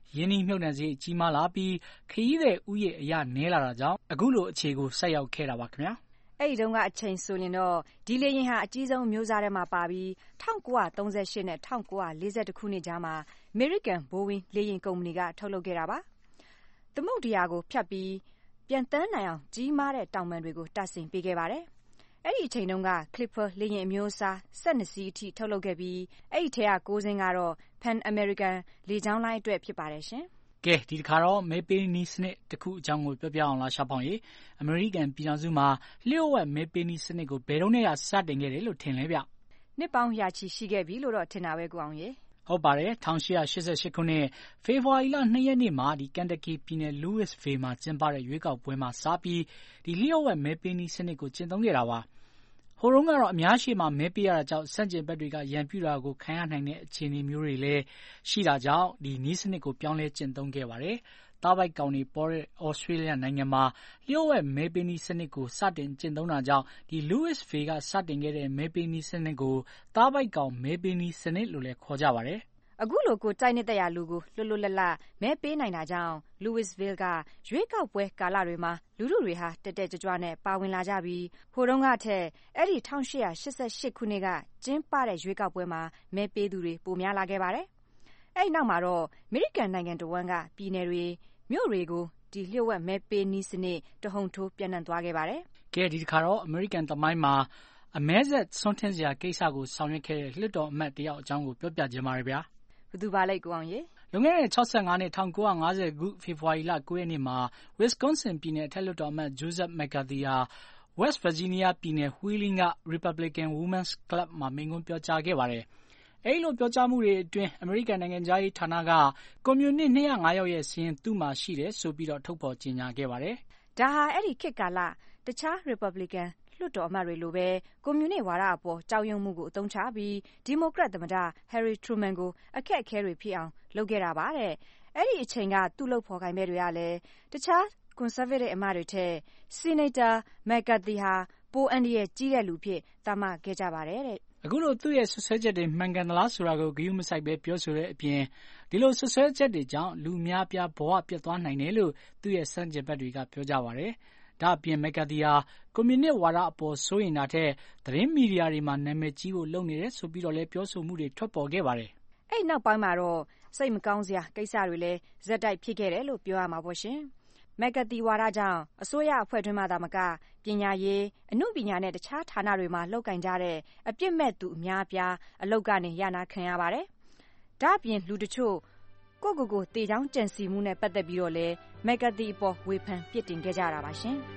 ရင်းနှီးမြှုပ်နှံစရိတ်ကြီးမားလာပြီးခရီးသည်ဦးရေအရနည်းလာတာကြောင့်အခုလိုအခြေကိုဆက်ရောက်ခဲ့တာပါခင်ဗျာ။အဲ့ဒီတုန်းကအချိန်ဆိုရင်တော့ဒီလေယာဉ်ဟာအကြီးဆုံးမျိုးစားထဲမှာပါပြီး၁၉၃၈နဲ့၁၉၄၁ခုနှစ်ကြားမှာအမေရိကန်ဘိုးဝင်းလေယာဉ်ကုမ္ပဏီကထုတ်လုပ်ခဲ့တာပါ။သမုဒ္ဒရာကိုဖြတ်ပြီးပြန်တန်းနိုင်အောင်ကြီးမားတဲ့တောင်ပံတွေကိုတပ်ဆင်ပေးခဲ့ပါတယ်။အဲ့ဒီအချိန်တုန်းက Clipper လေယာဉ်အမျိုးအစား၁၂စီးအထိထုတ်လုပ်ခဲ့ပြီးအဲ့ဒီထဲက၉စင်းကတော့ Pan American လေကြောင်းလိုင်းအတွက်ဖြစ်ပါတယ်ရှင်။ကဲဒီတခါတော့မဲပေးနီးစနစ်တစ်ခုအကြောင်းကိုပြောပြအောင်လားရှာဖောင်ရေအမေရိကန်ပြည်ထောင်စုမှာလျှို့ဝှက်မဲပေးနီးစနစ်ကိုဘယ်တော့နဲ့စတင်ခဲ့တယ်လို့ထင်လဲဗျ။နှစ်ပေါင်းရာချီရှိခဲ့ပြီလို့တော့ထင်တာပဲကိုအောင်ရေ။ဟုတ်ပါတယ်၁၈၈၈ခုနှစ်ဖေဖော်ဝါရီလ၂ရက်နေ့မှာဒီကန်တကီပြည်နယ် Louisville မှာကျင်းပတဲ့ရွေးကောက်ပွဲမှာစပြီးဒီလျှို့ဝှက်မဲပေးနီးစနစ်ကိုကျင့်သုံးခဲ့တာပါဟိုတုန်းကတော့အများရှိမှမဲပေးရတာကြောင့်စန့်ကျင်ဘက်တွေကရန်ပြုတာကိုခံရနိုင်တဲ့အခြေအနေမျိုးတွေလည်းရှိတာကြောင့်ဒီနည်းစနစ်ကိုပြောင်းလဲကျင့်သုံးခဲ့ပါတယ်။သားပိုက်ကောင်တွေပေါ်တဲ့ဩစတြေးလျနိုင်ငံမှာလျှို့ဝှက်မဲပေးနည်းစနစ်ကိုစတင်ကျင့်သုံးတာကြောင့်ဒီ Louisville ကစတင်ခဲ့တဲ့မဲပေးနည်းစနစ်ကိုသားပိုက်ကောင်မဲပေးနည်းစနစ်လို့လည်းခေါ်ကြပါတယ်။အခုလိုကိုကြိုက်နေတဲ့ရာလူကိုလွတ်လွတ်လပ်လပ်မဲပေးနိုင်တာကြောင့် Louisville ကရွေးကောက်ပွဲကာလတွေမှာလူထုတွေဟာတက်တက်ကြွကြွနဲ့ပါဝင်လာကြပြီးဟိုတုန်းကထက်အဲ့ဒီ၁၈၈၈ခုနှစ်ကကျင်းပတဲ့ရွေးကောက်ပွဲမှာမဲပေးသူတွေပိုများလာခဲ့ပါတယ်။အဲ့ဒီနောက်မှာတော့အမေရိကန်နိုင်ငံတော်ဝန်ကပြည်နယ်တွေမြို့တွေကိုဒီလျှို့ဝှက်မဲပေးနည်းစနစ်တဟုန်ထိုးပြန့်နှံ့သွားခဲ့ပါတယ်။ကဲဒီတခါတော့အမေရိကန်သမိုင်းမှာအမဲဆက်ဆွန့်ထင်းစရာကိစ္စကိုဆောင်ရွက်ခဲ့တဲ့လွှတ်တော်အမတ်တယောက်အကြောင်းကိုပြောပြခြင်းပါတယ်ဗျာဘယ်သူပါလဲကိုအောင်ရေလွန်ခဲ့တဲ့၆၅နှစ်၁၉၅၀ခုဖေဖော်ဝါရီလ၉ရက်နေ့မှာ Wisconsin ပြည်နယ်အထက်လွှတ်တော်အမတ် Joseph McCarthy ဟာ West Virginia ပြည်နယ် Wheeling က Republican Women's Club မှာမိန့်ခွန်းပြောကြားခဲ့ပါတယ်။အဲဒီလိုပြောကြားမှုတွေအတွင်းအမေရိကန်နိုင်ငံခြားရေးဌာနကကွန်မြူနစ်၂၀၅ယောက်ရဲ့စာရင်းသူ့မှာရှိတယ်ဆိုပြီးတော့ထုတ်ဖော်ကြေညာခဲ့ပါတယ်။ဒါဟာအဲ့ဒီခေတ်ကာလတခြား Republicanလွှတ်တော်အမတ်တွေလိုပဲကွန်မြူနစ်ဝါဒအပေါ်ကြောက်ရွံ့မှုကိုအသုံးချပြီးဒီမိုကရက်သမ္မတ Harry Truman ကိုအခက်အခဲတွေဖြစ်အောင်လုပ်ခဲ့တာပါတဲ့။အဲ့ဒီအချိန်ကသူ့လုပ်ဖော်ကိုင်ဘက်တွေကလည်းတခြား conservative အမတ်တွေထက် Senator McCarthy ဟာပိုအန်ဒီရဲ့ကြီးတဲ့လူဖြစ်သတ်မှတ်ခဲ့ကြပါတယ်တဲ့။အခုလိုသူ့ရဲ့ဆွဆွဲချက်တွေမှန်ကန်သလားဆိုတာကိုဂရုမစိုက်ပဲပြောဆိုတဲ့အပြင်ဒီလိုဆွဆွဲချက်တွေကြောင့်လူများပြားဘဝပြတ်သွားနိုင်တယ်လို့သူ့ရဲ့စန့်ကျင်ဘက်တွေကပြောကြပါတယ်။ဒါ့အပြင်မက်ကာသီဟာကွန်မြူနစ်ဝါဒအပေါ်စိုးရိမ်တာထက်သတင်းမီဒီယာတွေမှာနာမည်ကြီးဖို့လုပ်နေတယ်ဆိုပြီးတော့လည်းပြောဆိုမှုတွေထွက်ပေါ်ခဲ့ပါတယ်။အဲ့နောက်ပိုင်းမှာတော့စိတ်မကောင်းစရာကိစ္စတွေလည်းဇက်တိုက်ဖြစ်ခဲ့တယ်လို့ပြောရမှာပေါ့ရှင်။မက်ကာသီဝါဒကြောင့်အစိုးရအဖွဲ့တွင်းမှာသာမကပညာရေးအမှုပညာနဲ့တခြားဌာနတွေမှာလုပ်ကင်ကြတဲ့အပြစ်မဲ့သူအများအပြားအလုပ်ကနေရနာခံရပါတယ်။ဒါ့အပြင်လူတချို့ကိုကိုကိုတေချောင်းကြံစီမှုနဲ့ပတ်သက်ပြီးတော့လည်းမက်ကာသီအပေါ်ဝေဖန်ပြစ်တင်ခဲ့ကြတာပါရှင်။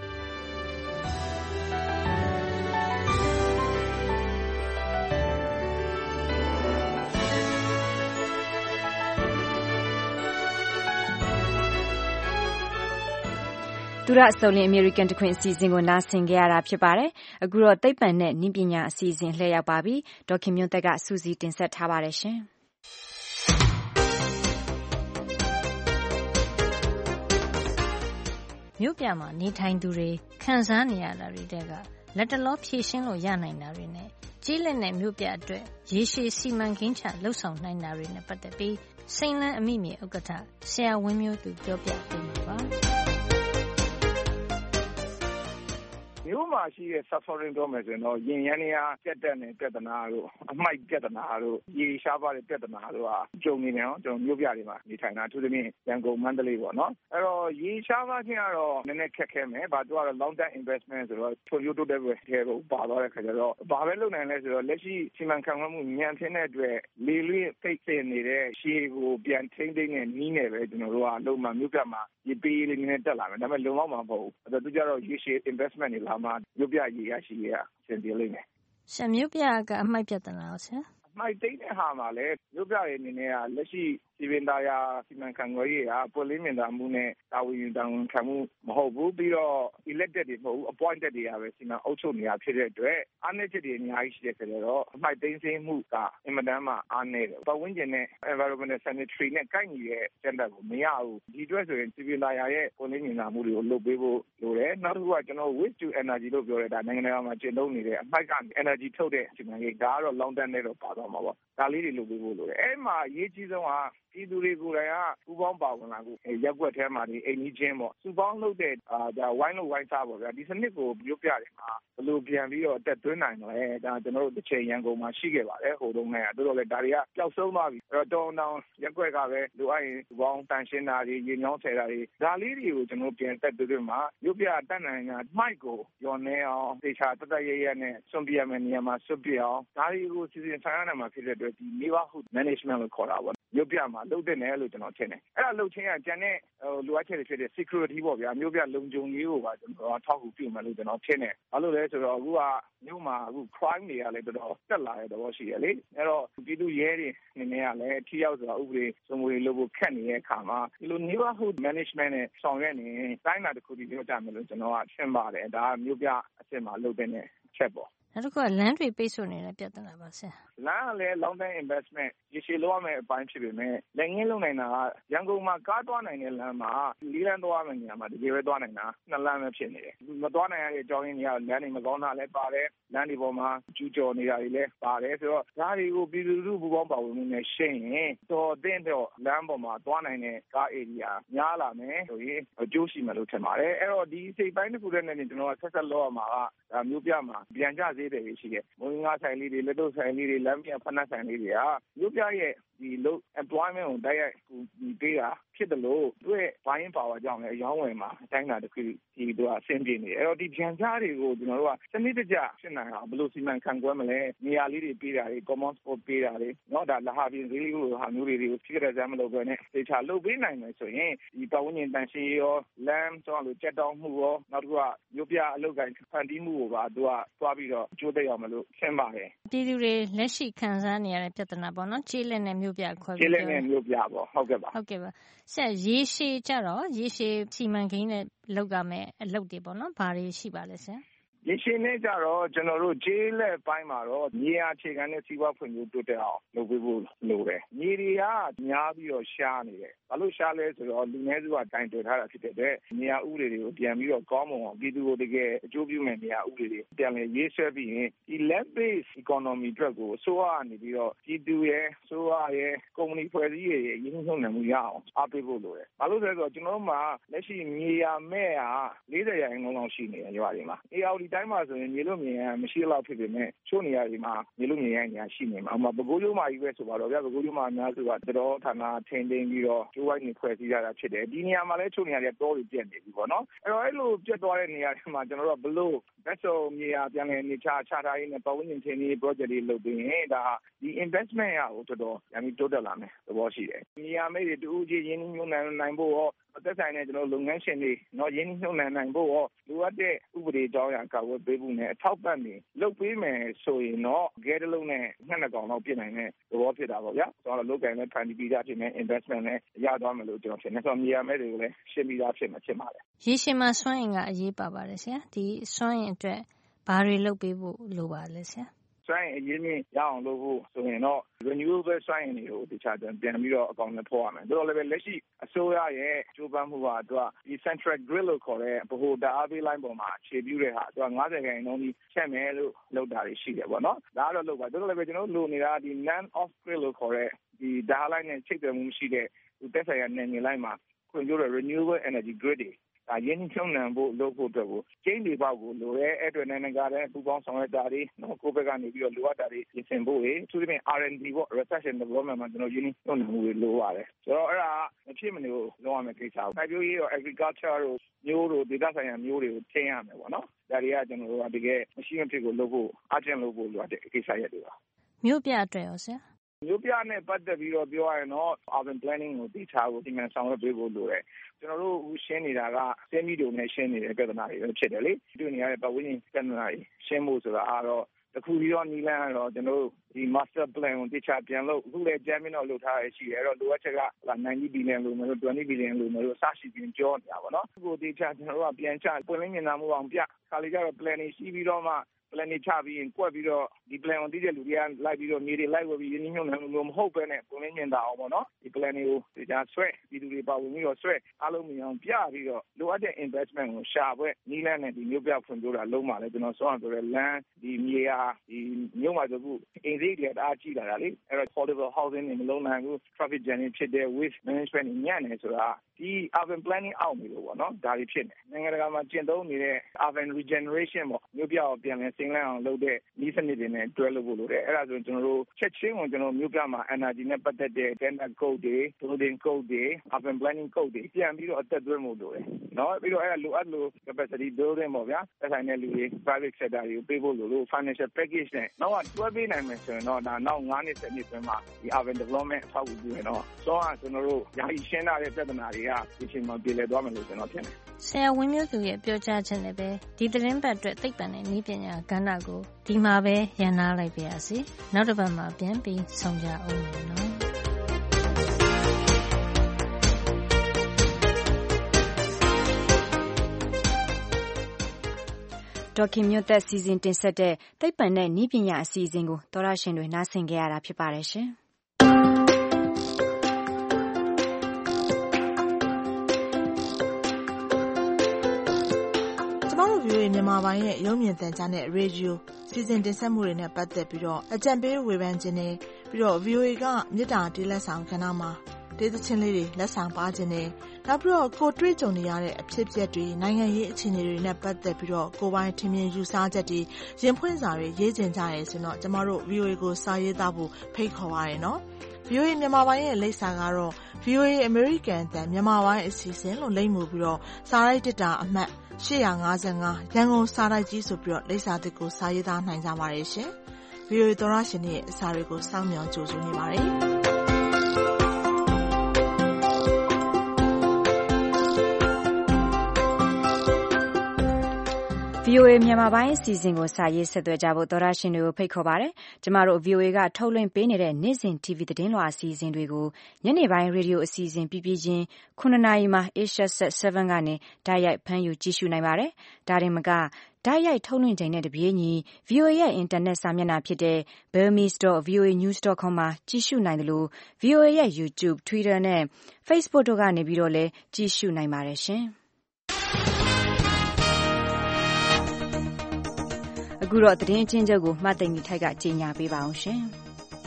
သူရအစုံလင်အမေရိကန်တခွင်အစီအစဉ်ကိုနားဆင်ကြရတာဖြစ်ပါတယ်။အခုတော့သိပ္ပံနဲ့နည်းပညာအစီအစဉ်လှည့်ရောက်ပါပြီ။ဒေါက်ခင်မျိုးသက်ကစူးစီးတင်ဆက်ထားပါတယ်ရှင်။မြို့ပြမှာနေထိုင်သူတွေခံစားနေရတာတွေတဲကလက်တလောဖြည့်ရှင်းလို့ရနိုင်တာတွေနဲ့ကြီးလက်တဲ့မြို့ပြအတွက်ရေရှည်စီမံကိန်းချလှုပ်ဆောင်နိုင်တာတွေနဲ့ပတ်သက်ပြီးစိန်လန်းအမိမြေဥက္ကဋ္ဌဆရာဝင်းမျိုးသူပြောပြပေးမှာပါမြို့မှာရှိတဲ့ suffering ပြောမယ်ဆိုရင်တော့ရင်ရမ်းနေရပြတ်တက်တဲ့ပြဿနာတို့အမိုက်ပြဿနာတို့ရေရှားပါတဲ့ပြဿနာတို့ဟာကြုံနေတယ်နော်ကျွန်တော်မြို့ပြတွေမှာနေထိုင်တာသူသမီးရန်ကုန်မန္တလေးပေါ့နော်အဲ့တော့ရေရှားပါခြင်းကတော့နည်းနည်းခက်ခဲမယ်ဘာသူကတော့ long term investment ဆိုတော့ထွန်ရိုးတိုးတဲ့ဘက်ထဲကိုပါသွားတဲ့ခါကျတော့ဘာပဲလုပ်နိုင်လဲဆိုတော့လက်ရှိစီမံခန့်ခွဲမှုညံဖြစ်တဲ့အတွက်လေလွင့်ဖိတ်စင်နေတဲ့ရှေးကိုပြန်ထိမ့်သိမ့်တဲ့နီးနေပဲကျွန်တော်တို့ကလုံမှမြို့ပြမှာရေပေးလေးနည်းနည်းတက်လာမယ်ဒါပေမဲ့လုံလောက်မှာမဟုတ်ဘူးအဲ့တော့သူကြတော့ရေရှည် investment တွေလာမှမြို့ပြရေရရှိရအဆင်ပြေလိမ့်မယ်ဆရာမြို့ပြကအမိုက်ပြဿနာရောဆရာအမိုက်သိမ့်တဲ့ဟာမှာလည်းမြို့ပြရဲ့အနေနဲ့ကလက်ရှိစီပင်သားရာစီမံခန့်ခွဲရေးဟာပေါ်လင်းမြင်သာမှုနဲ့တာဝန်ယူတာဝန်ခံမှုမဟုတ်ဘူးပြီးတော့ elected တွေမဟုတ်ဘူး appointed တွေကပဲစီမံအုပ်ချုပ်နေတာဖြစ်တဲ့အတွက်အားနည်းချက်တွေအများကြီးရှိတဲ့ဆိုတော့အမိုက်သိမ်းသိမ်းမှုကအင်မတန်မှအားနည်းတယ်ပတ်ဝန်းကျင်နဲ့ environmental sanitary နဲ့ကိုက်ညီတဲ့ standard ကိုမရဘူးဒီအတွက်ဆိုရင်စီပင်သားရာရဲ့ပေါ်လင်းမြင်သာမှုတွေကိုလုပ်ပေးဖို့လိုတယ်နောက်တစ်ခုကကျွန်တော် waste to energy လို့ပြောရတာနိုင်ငံတော်မှာကျင့်သုံးနေတဲ့အမိုက်က energy ထုတ်တဲ့စီမံကိန်းဒါကတော့ long term နဲ့တော့ပါသွားမှာပေါ့ဒါလေးတွေလုပ်ပေးဖို့လိုတယ်အဲ့မှာအရေးကြီးဆုံးကပြည်သူတွေကိုယ်တိုင်ကပူးပေါင်းပါဝင်လာကိုရက်ွက်ထဲမှာဒီအိမ်ကြီးချင်းပေါ့စုပေါင်းလုပ်တဲ့အာဒါဝိုင်းလို့ဝိုင်းစားပေါ့ဗျာဒီစနစ်ကိုပြောပြတယ်မှာဘယ်လိုပြန်ပြီးတော့အသက်သွင်းနိုင်မလဲဒါကျွန်တော်တို့တစ်ချိန်ရန်ကုန်မှာရှိခဲ့ပါတယ်ဟိုတုန်းကတော်တော်လည်းဒါတွေကပျောက်ဆုံးသွားပြီအဲ့တော့တောင်းတောင်းရက်ွက်ကပဲလိုအပ်ရင်စုပေါင်းတန်ရှင်းတာတွေရေညောင်းဆယ်တာတွေဒါလေးတွေကိုကျွန်တော်ပြန်တက်သွင်းမှာရုပ်ပြတတ်နိုင်တာမိုက်ကိုရောနေအောင်တေချာတတရရနဲ့စွန့်ပြရမယ့်နေရာမှာစွန့်ပြအောင်ဒါတွေကိုစီစဉ်ဆိုင်ရနိုင်မှာဖြစ်တဲ့အတွက်ဒီ neighborhood management လို့ခေါ်တာပေါ့မြို့ပြမှာလုပ်တဲ့နယ်လို့ကျွန်တော်ထင်တယ်အဲ့ဒါလုပ်ချင်းကကျန်တဲ့လိုအပ်ချက်တွေဖြစ်တဲ့ security ပေါ့ဗျာမြို့ပြလုံခြုံရေးကိုပါကျွန်တော်ထောက်ကူပြုမယ်လို့ကျွန်တော်ထင်တယ်ဘာလို့လဲဆိုတော့အခုကမြို့မှာအခု crime တွေကလည်းတော်တော်တက်လာတဲ့သဘောရှိရလေအဲ့တော့ပြည်သူရဲတွေနေနေရလဲထိရောက်စွာဥပဒေစိုးမိုးရေးလုပ်ဖို့ခက်နေတဲ့အခါမှာဒီလို neighborhood management နဲ့ဆောင်ရွက်နေတိုင်းတာတစ်ခုတည်းပြောကြမယ်လို့ကျွန်တော်ကရှင်းပါတယ်ဒါကမြို့ပြအစ်စ်မှာလုပ်တဲ့ချက်ပေါ့နောက်တစ်ခုကလမ်းတွေပိတ်ဆို့နေတဲ့ပြဿနာပါဆရာလမ်းကလည်း long term investment ရေရှည်လုပ်ရမယ့်အပိုင်းဖြစ်ပေမဲ့လက်ငင်းလုပ်နိုင်တာကရန်ကုန်မှာကားသွားနိုင်တဲ့လမ်းမှာလေးလမ်းသွားမယ့်နေရာမှာတကယ်ပဲသွားနိုင်တာနှစ်လမ်းပဲဖြစ်နေတယ်မသွားနိုင်ရတဲ့အကြောင်းရင်းတွေကလမ်းတွေမကောင်းတာလည်းပါတယ်လမ်းတွေပေါ်မှာကျူးကျော်နေတာတွေလည်းပါတယ်ဆိုတော့ဒါတွေကိုပြည်သူလူထုပူးပေါင်းပါဝင်မှုနဲ့ရှင်းရင်တော့တဲ့တော့လမ်းပေါ်မှာသွားနိုင်တဲ့ကား area များလာမယ်ဆိုရင်အကျိုးရှိမယ်လို့ထင်ပါတယ်အဲ့တော့ဒီစိတ်ပိုင်းတစ်ခုတည်းနဲ့ကျွန်တော်ကဆက်ဆက်လုပ်ရမှာကဒါမျိုးပြမှာပြန်ကြသေးတယ်ရှိတယ်မုံငါဆိုင်လေးတွေလက်တော့ဆိုင်လေးတွေလမ်းပြဖက်နှက်ဆိုင်လေးတွေကမျိုးပြရဲ့ဒီလို့ employment ကိုတိုက်ရိုက်ဒီပေးတာဖြစ်တယ်လို့သူ့ရဲ့ buying power ကြောင့်လည်းအယောင်းဝယ်မှာအတိုင်းတာတစ်ခုဒီသူကအဆင်ပြေနေတယ်အဲ့တော့ဒီပြန်ကြားတွေကိုကျွန်တော်တို့ကစနစ်တကျဖြစ်နိုင်အောင်ဘယ်လိုစီမံခန့်ခွဲမလဲနေရာလေးတွေပေးတာတွေ common sport ပေးတာတွေเนาะဒါလဟာပြင်ဈေးလေးကိုဟာမျိုးတွေကိုဖြစ်ကြတဲ့မလို့ပဲနဲ့တေချာလုပ်ပေးနိုင်မယ်ဆိုရင်ဒီပတ်ဝန်းကျင်တန်ရှင်းရောလမ်းဆိုလို့ကြက်တောင်းမှုရောနောက်တစ်ခုကမျိုးပြအလုပ်ကိုင်းဖန်တီးမှုကိုပါသူကသွားပြီးတော့ကျိုးတဲ့အောင်မလို့ရှင်းပါတယ်ပြည်သူတွေလက်ရှိခံစားနေရတဲ့ပြဿနာပေါ့နော်ကျေးလက်နဲ့မျိုးပြခွဲပြီးကျေးလက်နဲ့မျိုးပြပေါ့ဟုတ်ကဲ့ပါဟုတ်ကဲ့ပါဆက်ရေရှည်ကြတော့ရေရှည်စီမံကိန်းနဲ့လုပ်ရမယ်အလုပ်တွေပေါ့နော်ဘာတွေရှိပါလဲဆရာရေရှည်နဲ့ကြတော့ကျွန်တော်တို့ကျေးလက်ပိုင်းမှာတော့မြေယာအခြေခံတဲ့စီးပွားဖွံ့ဖြိုးတိုးတက်အောင်လုပ်ပေးဖို့လိုတယ်။မြေတွေကများပြီးတော့ရှားနေတယ်။ဘာလို့ရှားလဲဆိုတော့လူနည်းစုကတိုင်တွယ်ထားတာဖြစ်တဲ့အတွက်မြေယာဥပဒေတွေကိုပြန်ပြီးတော့ကောင်းမွန်အောင်ပြည်သူကိုတကယ်အကျိုးပြုမဲ့မြေယာဥပဒေတွေပြန်လည်ရေးဆွဲပြီးရင်ဒီ land based economy အတွက်ကိုအစိုးရကနေပြီးတော့ပြည်သူရဲ့အစိုးရရဲ့ကုမ္ပဏီဖွဲ့စည်းရေးရဲ့ရင်းနှီးမြှုပ်နှံမှုရအောင်အားပေးဖို့လိုတယ်။ဘာလို့လဲဆိုတော့ကျွန်တော်တို့မှာလက်ရှိမြေယာမဲ့ကလေးဆယ်ရာခိုင်နှုန်းလောက်ရှိနေတယ်ရွာတွေမှာ။အေးတိုင်းမှာဆိုရင်မြေလို့မြေရန်မရှိတော့ဖြစ်ပေမဲ့ချို့နေရာတွေမှာမြေလို့မြေရန်ညာရှိနေမှာအမှပဲကိုးရိုးမာကြီးပဲဆိုပါတော့ဗျာပဲကိုးရိုးမာအများစုကတော်ဌာနထင်းထင်းပြီးတော့ကျိုးဝိုင်းနေဖွဲ့စည်းရတာဖြစ်တယ်ဒီနေရာမှာလည်းချို့နေရာတွေတောတွေပြက်နေပြီပေါ့နော်အဲ့တော့အဲ့လိုပြက်သွားတဲ့နေရာတွေမှာကျွန်တော်တို့ကဘလို့ဘက်စုံမြေယာပြန်လည်နေချချထားရင်းနဲ့ပတ်ဝန်းကျင်ထင်းကြီး project တွေလုပ်ပြီးရင်ဒါဒီ investment ရကိုတော်တော်ပြန်ပြီးတိုးတက်လာမယ်သဘောရှိတယ်မြေယာမိတ်တွေတူးကြီးရင်းနှီးမြှုပ်နှံနိုင်ဖို့ရောသက်ဆိုင်တဲ့ကျွန်တော်လုပ်ငန်းရှင်တွေတော့ရင်းနှီးမြှုပ်နှံနိုင်ဖို့ရောလိုအပ်တဲ့ဥပဒေကြောင်းအရာကာကွယ်ပေးဖို့နဲ့အထောက်ပံ့တွေလုပ်ပေးမယ်ဆိုရင်တော့ဂဲတလုံးနဲ့နှစ်နှစ်ကောင်တော့ပြည့်နိုင်တဲ့သဘောဖြစ်တာပေါ့ဗျာကျွန်တော်လုပ်ကိုင်မဲ့ဖန်တီးပြီးသားဖြစ်နေ investment နဲ့ရသွားမယ်လို့ကျွန်တော်ထင်တယ်ဆိုတော့မြေယာမဲ့တွေကိုလည်းရှင်းပြီးသားဖြစ်မှာဖြစ်ပါတယ်ရေရှည်မှာစွမ်းအင်ကအရေးပါပါတယ်ဆရာဒီစွမ်းအင်အတွက်ဘာတွေလုပ်ပေးဖို့လိုပါလဲဆရာစွမ်းအင်အရင်းမြစ်ရအောင်လုပ်ဖို့ဆိုရင်တော့ renewable စွမ်းအင်တွေကိုတခြားပြန်ပြီးတော့အကောင်နဲ့ဖော်ရမယ်။ဒါတော့လည်းပဲလက်ရှိအစိုးရရဲ့ကြိုးပမ်းမှုကသူကဒီ central grid လို့ခေါ်တဲ့ဗဟိုဓာတ်အားပေးလိုင်းပေါ်မှာခြေပြုတဲ့ဟာသူက၅၀ခန့်နှုန်းကြီးချက်မယ်လို့လုပ်တာတွေရှိတယ်ပေါ့နော်။ဒါကတော့လုပ်ပါဒါတော့လည်းပဲကျွန်တော်တို့လိုနေတာဒီ land off grid လို့ခေါ်တဲ့ဒီဓာတ်အားလိုင်းနဲ့ချိတ်သွယ်မှုရှိတဲ့ဒီတက်ဆိုင်ရာနယ်မြေလိုင်းမှာခွင့်ပြုတဲ့ renewable energy grid တွေဒါရင်းနှီးမြှုပ်နှံဖို့လုပ်ဖို့အတွက်ကိုကျင်းတွေပေါက်ကိုလိုရဲအဲ့အတွက်နိုင်ငံကားတဲ့ပူပေါင်းဆောင်ရွက်တာတွေနော်ကိုယ့်ဘက်ကနေပြီးတော့လိုအပ်တာတွေပြင်ဆင်ဖို့တွေသူတို့ပြင် R and D ပေါ့ research and development မှာကျွန်တော်ရင်းနှီးမြှုပ်နှံမှုတွေလိုပါတယ်ဆိုတော့အဲ့ဒါမဖြစ်မနေလို့လုပ်ရမယ့်ကိစ္စပေါ့စိုက်ပျိုးရေးရော agriculture တို့မျိုးတို့ဒေသဆိုင်ရာမျိုးတွေကိုထိန်းရမယ်ပေါ့နော်ဒါတွေကကျွန်တော်တို့ကတကယ်မရှိမဖြစ်ကိုလုပ်ဖို့အကျဉ်းလုပ်ဖို့လိုအပ်တဲ့ကိစ္စရပ်တွေပါမြို့ပြအတွက်ရောဆရာမြို့ပြနဲ့ပတ်သက်ပြီးတော့ပြောရရင်တော့ urban planning ကိုတိထားဖို့ဒီမှာဆောင်ရွက်ပေးဖို့လိုတယ်ကျွန်တော်တို့အခုရှင်းနေတာကစင်းမီတို့နဲ့ရှင်းနေတဲ့ပြဿနာတွေပဲဖြစ်တယ်လေတွေ့နေရတဲ့ပတ်ဝန်းကျင်ပြဿနာတွေရှင်းဖို့ဆိုတာကတော့တခုပြီးတော့နီလန်းကတော့ကျွန်တော်တို့ဒီ master plan ကိုတိကျပြန်လို့အခုလည်း German တော့လုပ်ထားရရှိတယ်အဲ့တော့လိုအပ်ချက်ကninety billion လို့မျိုးtwenty billion လို့မျိုးစရှိပြီးကြောနေတာပေါ့နော်အခုတိကျကျွန်တော်တို့ကပြန်ချပွင့်လင်းမြင်သာမှုအောင်ပြခါလေးကျတော့ plan ရှိပြီးတော့မှ plan တွေချပြီးရင်ကွက်ပြီးတော့ဒီ plan ကိုသိတဲ့လူတွေကလိုက်ပြီးတော့မြေတွေလိုက်ဝယ်ပြီးရင်းနှီးမြှုပ်နှံမှုမျိုးမဟုတ်ဘဲနဲ့ပုံလင်းမြင်တာအောင်ပေါ့နော်ဒီ plan တွေကိုဒါဆွဲဒီလူတွေပါဝင်ပြီးတော့ဆွဲအားလုံးမြင်အောင်ပြပြီးတော့လိုအပ်တဲ့ investment ကိုရှာဖွက်နီးလန်းနဲ့ဒီမျိုးပြဖွံ့ဖြိုးတာလုံးပါလေကျွန်တော်ဆောင်းဆိုတဲ့ land ဒီမြေယာဒီမြို့မှာဆိုခုအင်စိတ်တွေတအားကြီးလာတာလေအဲ့တော့ affordable housing တွေမလုံးနိုင်ဘူး traffic jam တွေဖြစ်တဲ့ waste management ညံ့နေဆိုတာဒီ urban planning အောက်နေလို့ပေါ့နော်ဒါတွေဖြစ်နေနိုင်ငံတကာမှာကျင့်သုံးနေတဲ့ urban regeneration ပေါ့မြို့ပြအောင်ပြန်လည်ဆင်းလဲအောင်လုပ်တဲ့ဤစနစ်တွေနဲ့တွဲလို့ဖို့လိုတယ်အဲ့ဒါဆိုကျွန်တော်တို့ချက်ချင်းကိုကျွန်တော်မြို့ပြမှာ energy နဲ့ပတ်သက်တဲ့ tender code တွေ building code တွေ urban planning code တွေပြန်ပြီးတော့အသက်သွင်းဖို့လိုတယ်နော်ပြီးတော့အဲ့ဒါလိုအပ်လို့ capacity building ပေါ့ဗျာသက်ဆိုင်တဲ့လူတွေ private sector တွေကိုပေးဖို့လိုလို့ financial package နဲ့နောက်ကတွဲပေးနိုင်မယ်ဆိုရင်တော့ဒါနောက်၅နှစ်၁၀နှစ်တွင်းမှာဒီ urban development အထောက်အကူပြုရင်တော့ဆိုတော့ကျွန်တော်တို့ယာယီရှင်းထားတဲ့ပြဿနာတွေကဒီချိန်မှာပြည်လည်သွားမယ်လို့ကျွန်တော်ထင်တယ်ဆရာဝင်းမျိုးသူရဲ့ပြောကြားချက်နဲ့ပဲဒီသတင်းပတ်အတွက်သိပ္ပံနဲ့နည်းပညာကဏ္ဍကိုဒီမှာပဲရန်နာလိုက်ပါရစေနောက်တစ်ပတ်မှာပြန်ပြီးဆုံကြအောင်နော်ဒေါခင်မြို့သက်စီစဉ်တင်ဆက်တဲ့သိပ္ပံနဲ့နည်းပညာအစီအစဉ်ကိုသောရရှင်တွေနားဆင်ကြရတာဖြစ်ပါတယ်ရှင်ဗီအိုအေမြန်မာပိုင်းရဲ့ရုပ်မြင်သံကြားနဲ့ရေဒီယိုစီစဉ်တင်ဆက်မှုတွေနဲ့ပတ်သက်ပြီးတော့အကြံပေးဝေဖန်ခြင်းနဲ့ပြီးတော့ ဗီအိုအေ ကမြေတားတေးလက်ဆောင်ကဏ္ဍမှာတေးသချင်းလေးတွေလက်ဆောင်ပါခြင်းနဲ့နောက်ပြီးတော့ကိုတွေ့ကြုံနေရတဲ့အဖြစ်အပျက်တွေနိုင်ငံရေးအခြေအနေတွေနဲ့ပတ်သက်ပြီးတော့ကိုယ်ပိုင်ထင်မြင်ယူဆချက်တွေရင်ဖွင့်စာတွေရေးကျင်ကြရဲဆိုတော့ကျမတို့ ဗီအိုအေ ကိုစာရေးသားဖို့ဖိတ်ခေါ်ပါရနော်ဗီအိုအေမြန်မာပိုင်းရဲ့လိပ်စာကတော့ ဗီအိုအေ American အသံမြန်မာပိုင်းအစီအစဉ်လို့လိပ်မှုပြီးတော့စာရိုက်တစ်တာအမှတ်၈၅၅ရန်ကုန်စာတိုက်ကြီးဆိုပြီးတော့လိပ်စာသစ်ကိုစာရေးသားနိုင်ကြပါတယ်ရှင်။ ဗီအိုအေသောရရှင်ရဲ့အစာတွေကိုစောင့်မျှော်ကြိုဆိုနေပါတယ်။ဗီအိုအေမြန်မာပိုင်းအစီအစဉ်ကိုစာရေးဆက်သွယ်ကြဖို့သောရရှင်တွေကိုဖိတ်ခေါ်ပါတယ်။ကျမတို့ ဗီအိုအေ ကထုတ်လွှင့်ပေးနေတဲ့နေ့စဉ် တီဗီ သတင်းလွှာအစီအစဉ်တွေကိုညနေပိုင်းရေဒီယိုအစီအစဉ်ပြီးပြီးချင်းခုနှစ်နာရီမှာ Asia Set 7 ကနေတိုက်ရိုက်ဖမ်းယူကြည့်ရှုနိုင်ပါတယ်။ဒါတင်မကတိုက်ရိုက်ထုတ်လွှင့်ချိန်နဲ့တပြေးညီ ဗီအိုအေ ရဲ့အင်တာနက်စာမျက်နှာဖြစ်တဲ့ burmese dot v o a news dot com မှာကြည့်ရှုနိုင်တယ်လို့ ဗီအိုအေ ရဲ့ YouTube, Twitter နဲ့ Facebook တို့ကနေပြီးတော့လည်းကြည့်ရှုနိုင်ပါတယ်ရှင်။အခုတော့သတင်းအချင်းချုပ်ကိုမှတ်သိမ့်မိထိုက်ကကြေညာပေးပါအောင်ရှင်။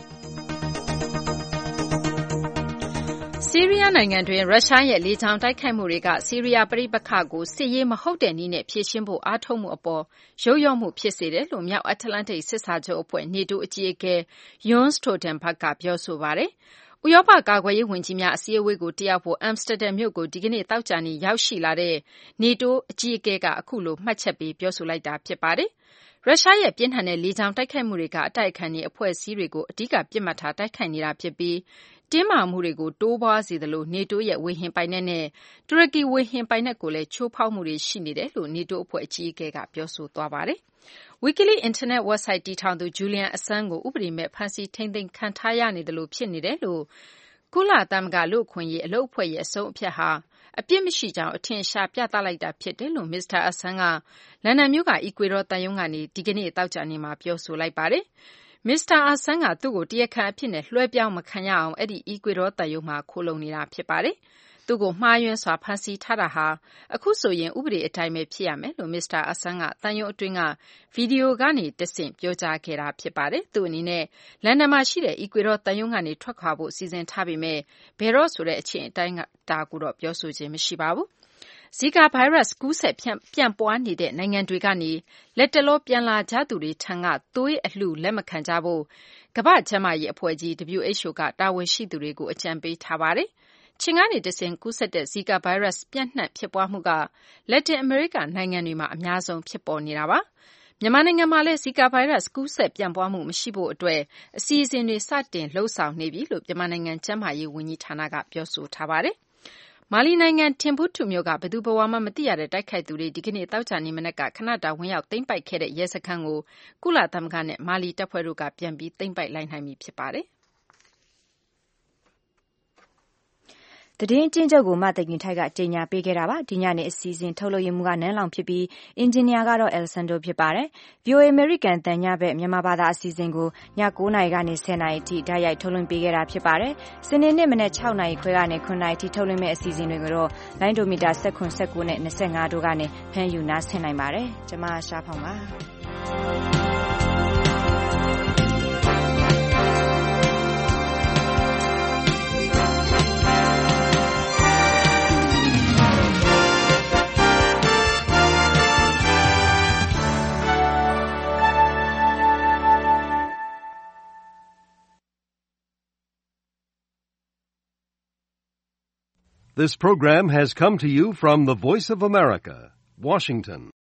ဆီးရီးယားနိုင်ငံတွင်ရုရှားရဲ့လေကြောင်းတိုက်ခိုက်မှုတွေကဆီးရီးယားပဋိပက္ခကိုစစ်ရေးမဟုတ်တဲ့နည်းနဲ့ဖြေရှင်းဖို့အားထုတ်မှုအပေါ်ယုတ်လျော့မှုဖြစ်စေတယ်လို့မြောက်အတ္တလန္တိတ်စစ်စာချုပ်အဖွဲ့ NATO အကြီးအကဲ Jens Stoltenberg ကပြောဆိုပါတယ်။ဥရောပကာကွယ်ရေးဝန်ကြီးများအစည်းအဝေးကိုတက်ရောက်ဖို့အမ်စတာဒမ်မြို့ကိုဒီကနေ့သောကြာနေ့ရောက်ရှိလာတဲ့ NATO အကြီးအကဲကအခုလိုမှတ်ချက်ပေးပြောဆိုလိုက်တာဖြစ်ပါတယ်။ရုရှားရဲ့ပြင်းထန်တဲ့လေကြောင်းတိုက်ခိုက်မှုတွေကအတိုက်အခံတွေအဖွဲ့အစည်းတွေကိုအဓိကပြစ်မှတ်ထားတိုက်ခိုက်နေတာဖြစ်ပြီးတင်းမာမှုတွေကိုတိုးပွားစေသလို NATO ရဲ့ဝေဟင်ပိုင်နက်နဲ့တူရကီဝေဟင်ပိုင်နက်ကိုလည်းချိုးဖောက်မှုတွေရှိနေတယ်လို့ NATO အဖွဲ့အကြီးအကဲကပြောဆိုသွားပါတယ်။ Wikileaks အင်တာနက် website တည်ထောင်သူ Julian Assange ကိုဥပဒေမဲ့ဖမ်းဆီးထိန်းသိမ်းခံထားရနေသလိုဖြစ်နေတယ်လို့ကုလသမဂ္ဂလူ့အခွင့်အရေးအလုပ်အဖွဲ့ရဲ့အဆုံးအဖြတ်ဟာအပြစ်မရှိကြောင်းအထင်အရှားပြသလိုက်တာဖြစ်တယ်လို့ မစ္စတာ Assange ကလန်ဒန်မြို့ကအီကွေဒေါသံရုံးကနေဒီကနေ့သောကြာနေ့မှာပြောဆိုလိုက်ပါတယ်။မစ္စတာ Assange ကသူ့ကိုတရားခံအဖြစ်နဲ့လွှဲပြောင်းမခံရအောင်အဲ့ဒီအီကွေဒေါသံရုံးမှာခိုးလုံနေတာဖြစ်ပါတယ်။သူ့ကိုမှားယွင်းစွာဖမ်းဆီးထားတာဟာအခုဆိုရင်ဥပဒေအတိုင်းပဲဖြစ်ရမယ်လို့မစ္စတာ Assange ကသံရုံးအတွင်းကဗီဒီယိုကနေတဆင့်ပြောကြားခဲ့တာဖြစ်ပါတယ်။သူ့အနေနဲ့လန်ဒန်မှာရှိတဲ့အီကွေဒေါသံရုံးကနေထွက်ခွာဖို့စီစဉ်ထားပေမဲ့ဘယ်တော့ဆိုတဲ့အချိန်အတိုင်းအတာကိုတော့ပြောဆိုခြင်းမရှိပါဘူး။ Zika ဗိုင်းရပ်စ်ကူးစက်ပြန့်ပွားနေတဲ့နိုင်ငံတွေကနေလက်တလောပြန်လာကြသူတွေထံကသွေးအလှလက်မခံကြဖို့ကမ္ဘာ့ကျန်းမာရေးအဖွဲ့ကြီး W H O ကတာဝန်ရှိသူတွေကိုအကြံပေးထားပါတယ်။ခြင်ကနေတဆင့်ကူးစက်တဲ့ Zika ဗိုင်းရပ်စ်ပြန့်နှံ့ဖြစ်ပွားမှုကလက်တင်အမေရိကနိုင်ငံတွေမှာအများဆုံးဖြစ်ပေါ်နေတာပါ။မြန်မာနိုင်ငံမှာလည်း Zika ဗိုင်းရပ်စ်ကူးစက်ပြန့်ပွားမှုမရှိဖို့အတွက်အစီအစဉ်တွေစတင်လှုပ်ဆောင်နေပြီလို့မြန်မာနိုင်ငံကျန်းမာရေးဝန်ကြီးဌာနကပြောဆိုထားပါတယ်။မာလီနိုင်ငံတင်ဘူးတူမြို့ကဘယ်သူဘဝမှမသိရတဲ့တိုက်ခိုက်သူတွေဒီကနေ့သောကြာနေ့မနက်ကခဏတာဝင်ရောက်သိမ်းပိုက်ခဲ့တဲ့ရဲစခန်းကိုကုလသမဂ္ဂနဲ့မာလီတပ်ဖွဲ့တို့ကပြန်ပြီးသိမ်းပိုက်လိုက်နိုင်ပြီဖြစ်ပါတယ်။သတင်းကျဉ်းချုပ်ကိုမှသိင်ထိုက်ကကြေညာပေးခဲ့တာပါဒီညနေအစီအစဉ်ထုတ်လွှင့်မှုကနန်းလောင်ဖြစ်ပြီးအင်ဂျင်နီယာကတော့ Elsando ဖြစ်ပါတယ် ဗီအိုအေ American တန်ညဘက်မြန်မာဘာသာအစီအစဉ်ကိုည9နာရီကနေ10နာရီအထိဓာတ်ရိုက်ထုတ်လွှင့်ပေးခဲ့တာဖြစ်ပါတယ်စနေနေ့မနက်6နာရီခွဲကနေ9နာရီအထိထုတ်လွှင့်မယ့်အစီအစဉ်တွေကိုတော့လိုင်းဒိုမီတာnineteen, nineteenနဲ့twenty-fiveတို့ကနေဖမ်းယူနားဆင်နိုင်ပါတယ်ကျွန်မရှားဖောင်ပါ This program has come to you from the Voice of America, Washington.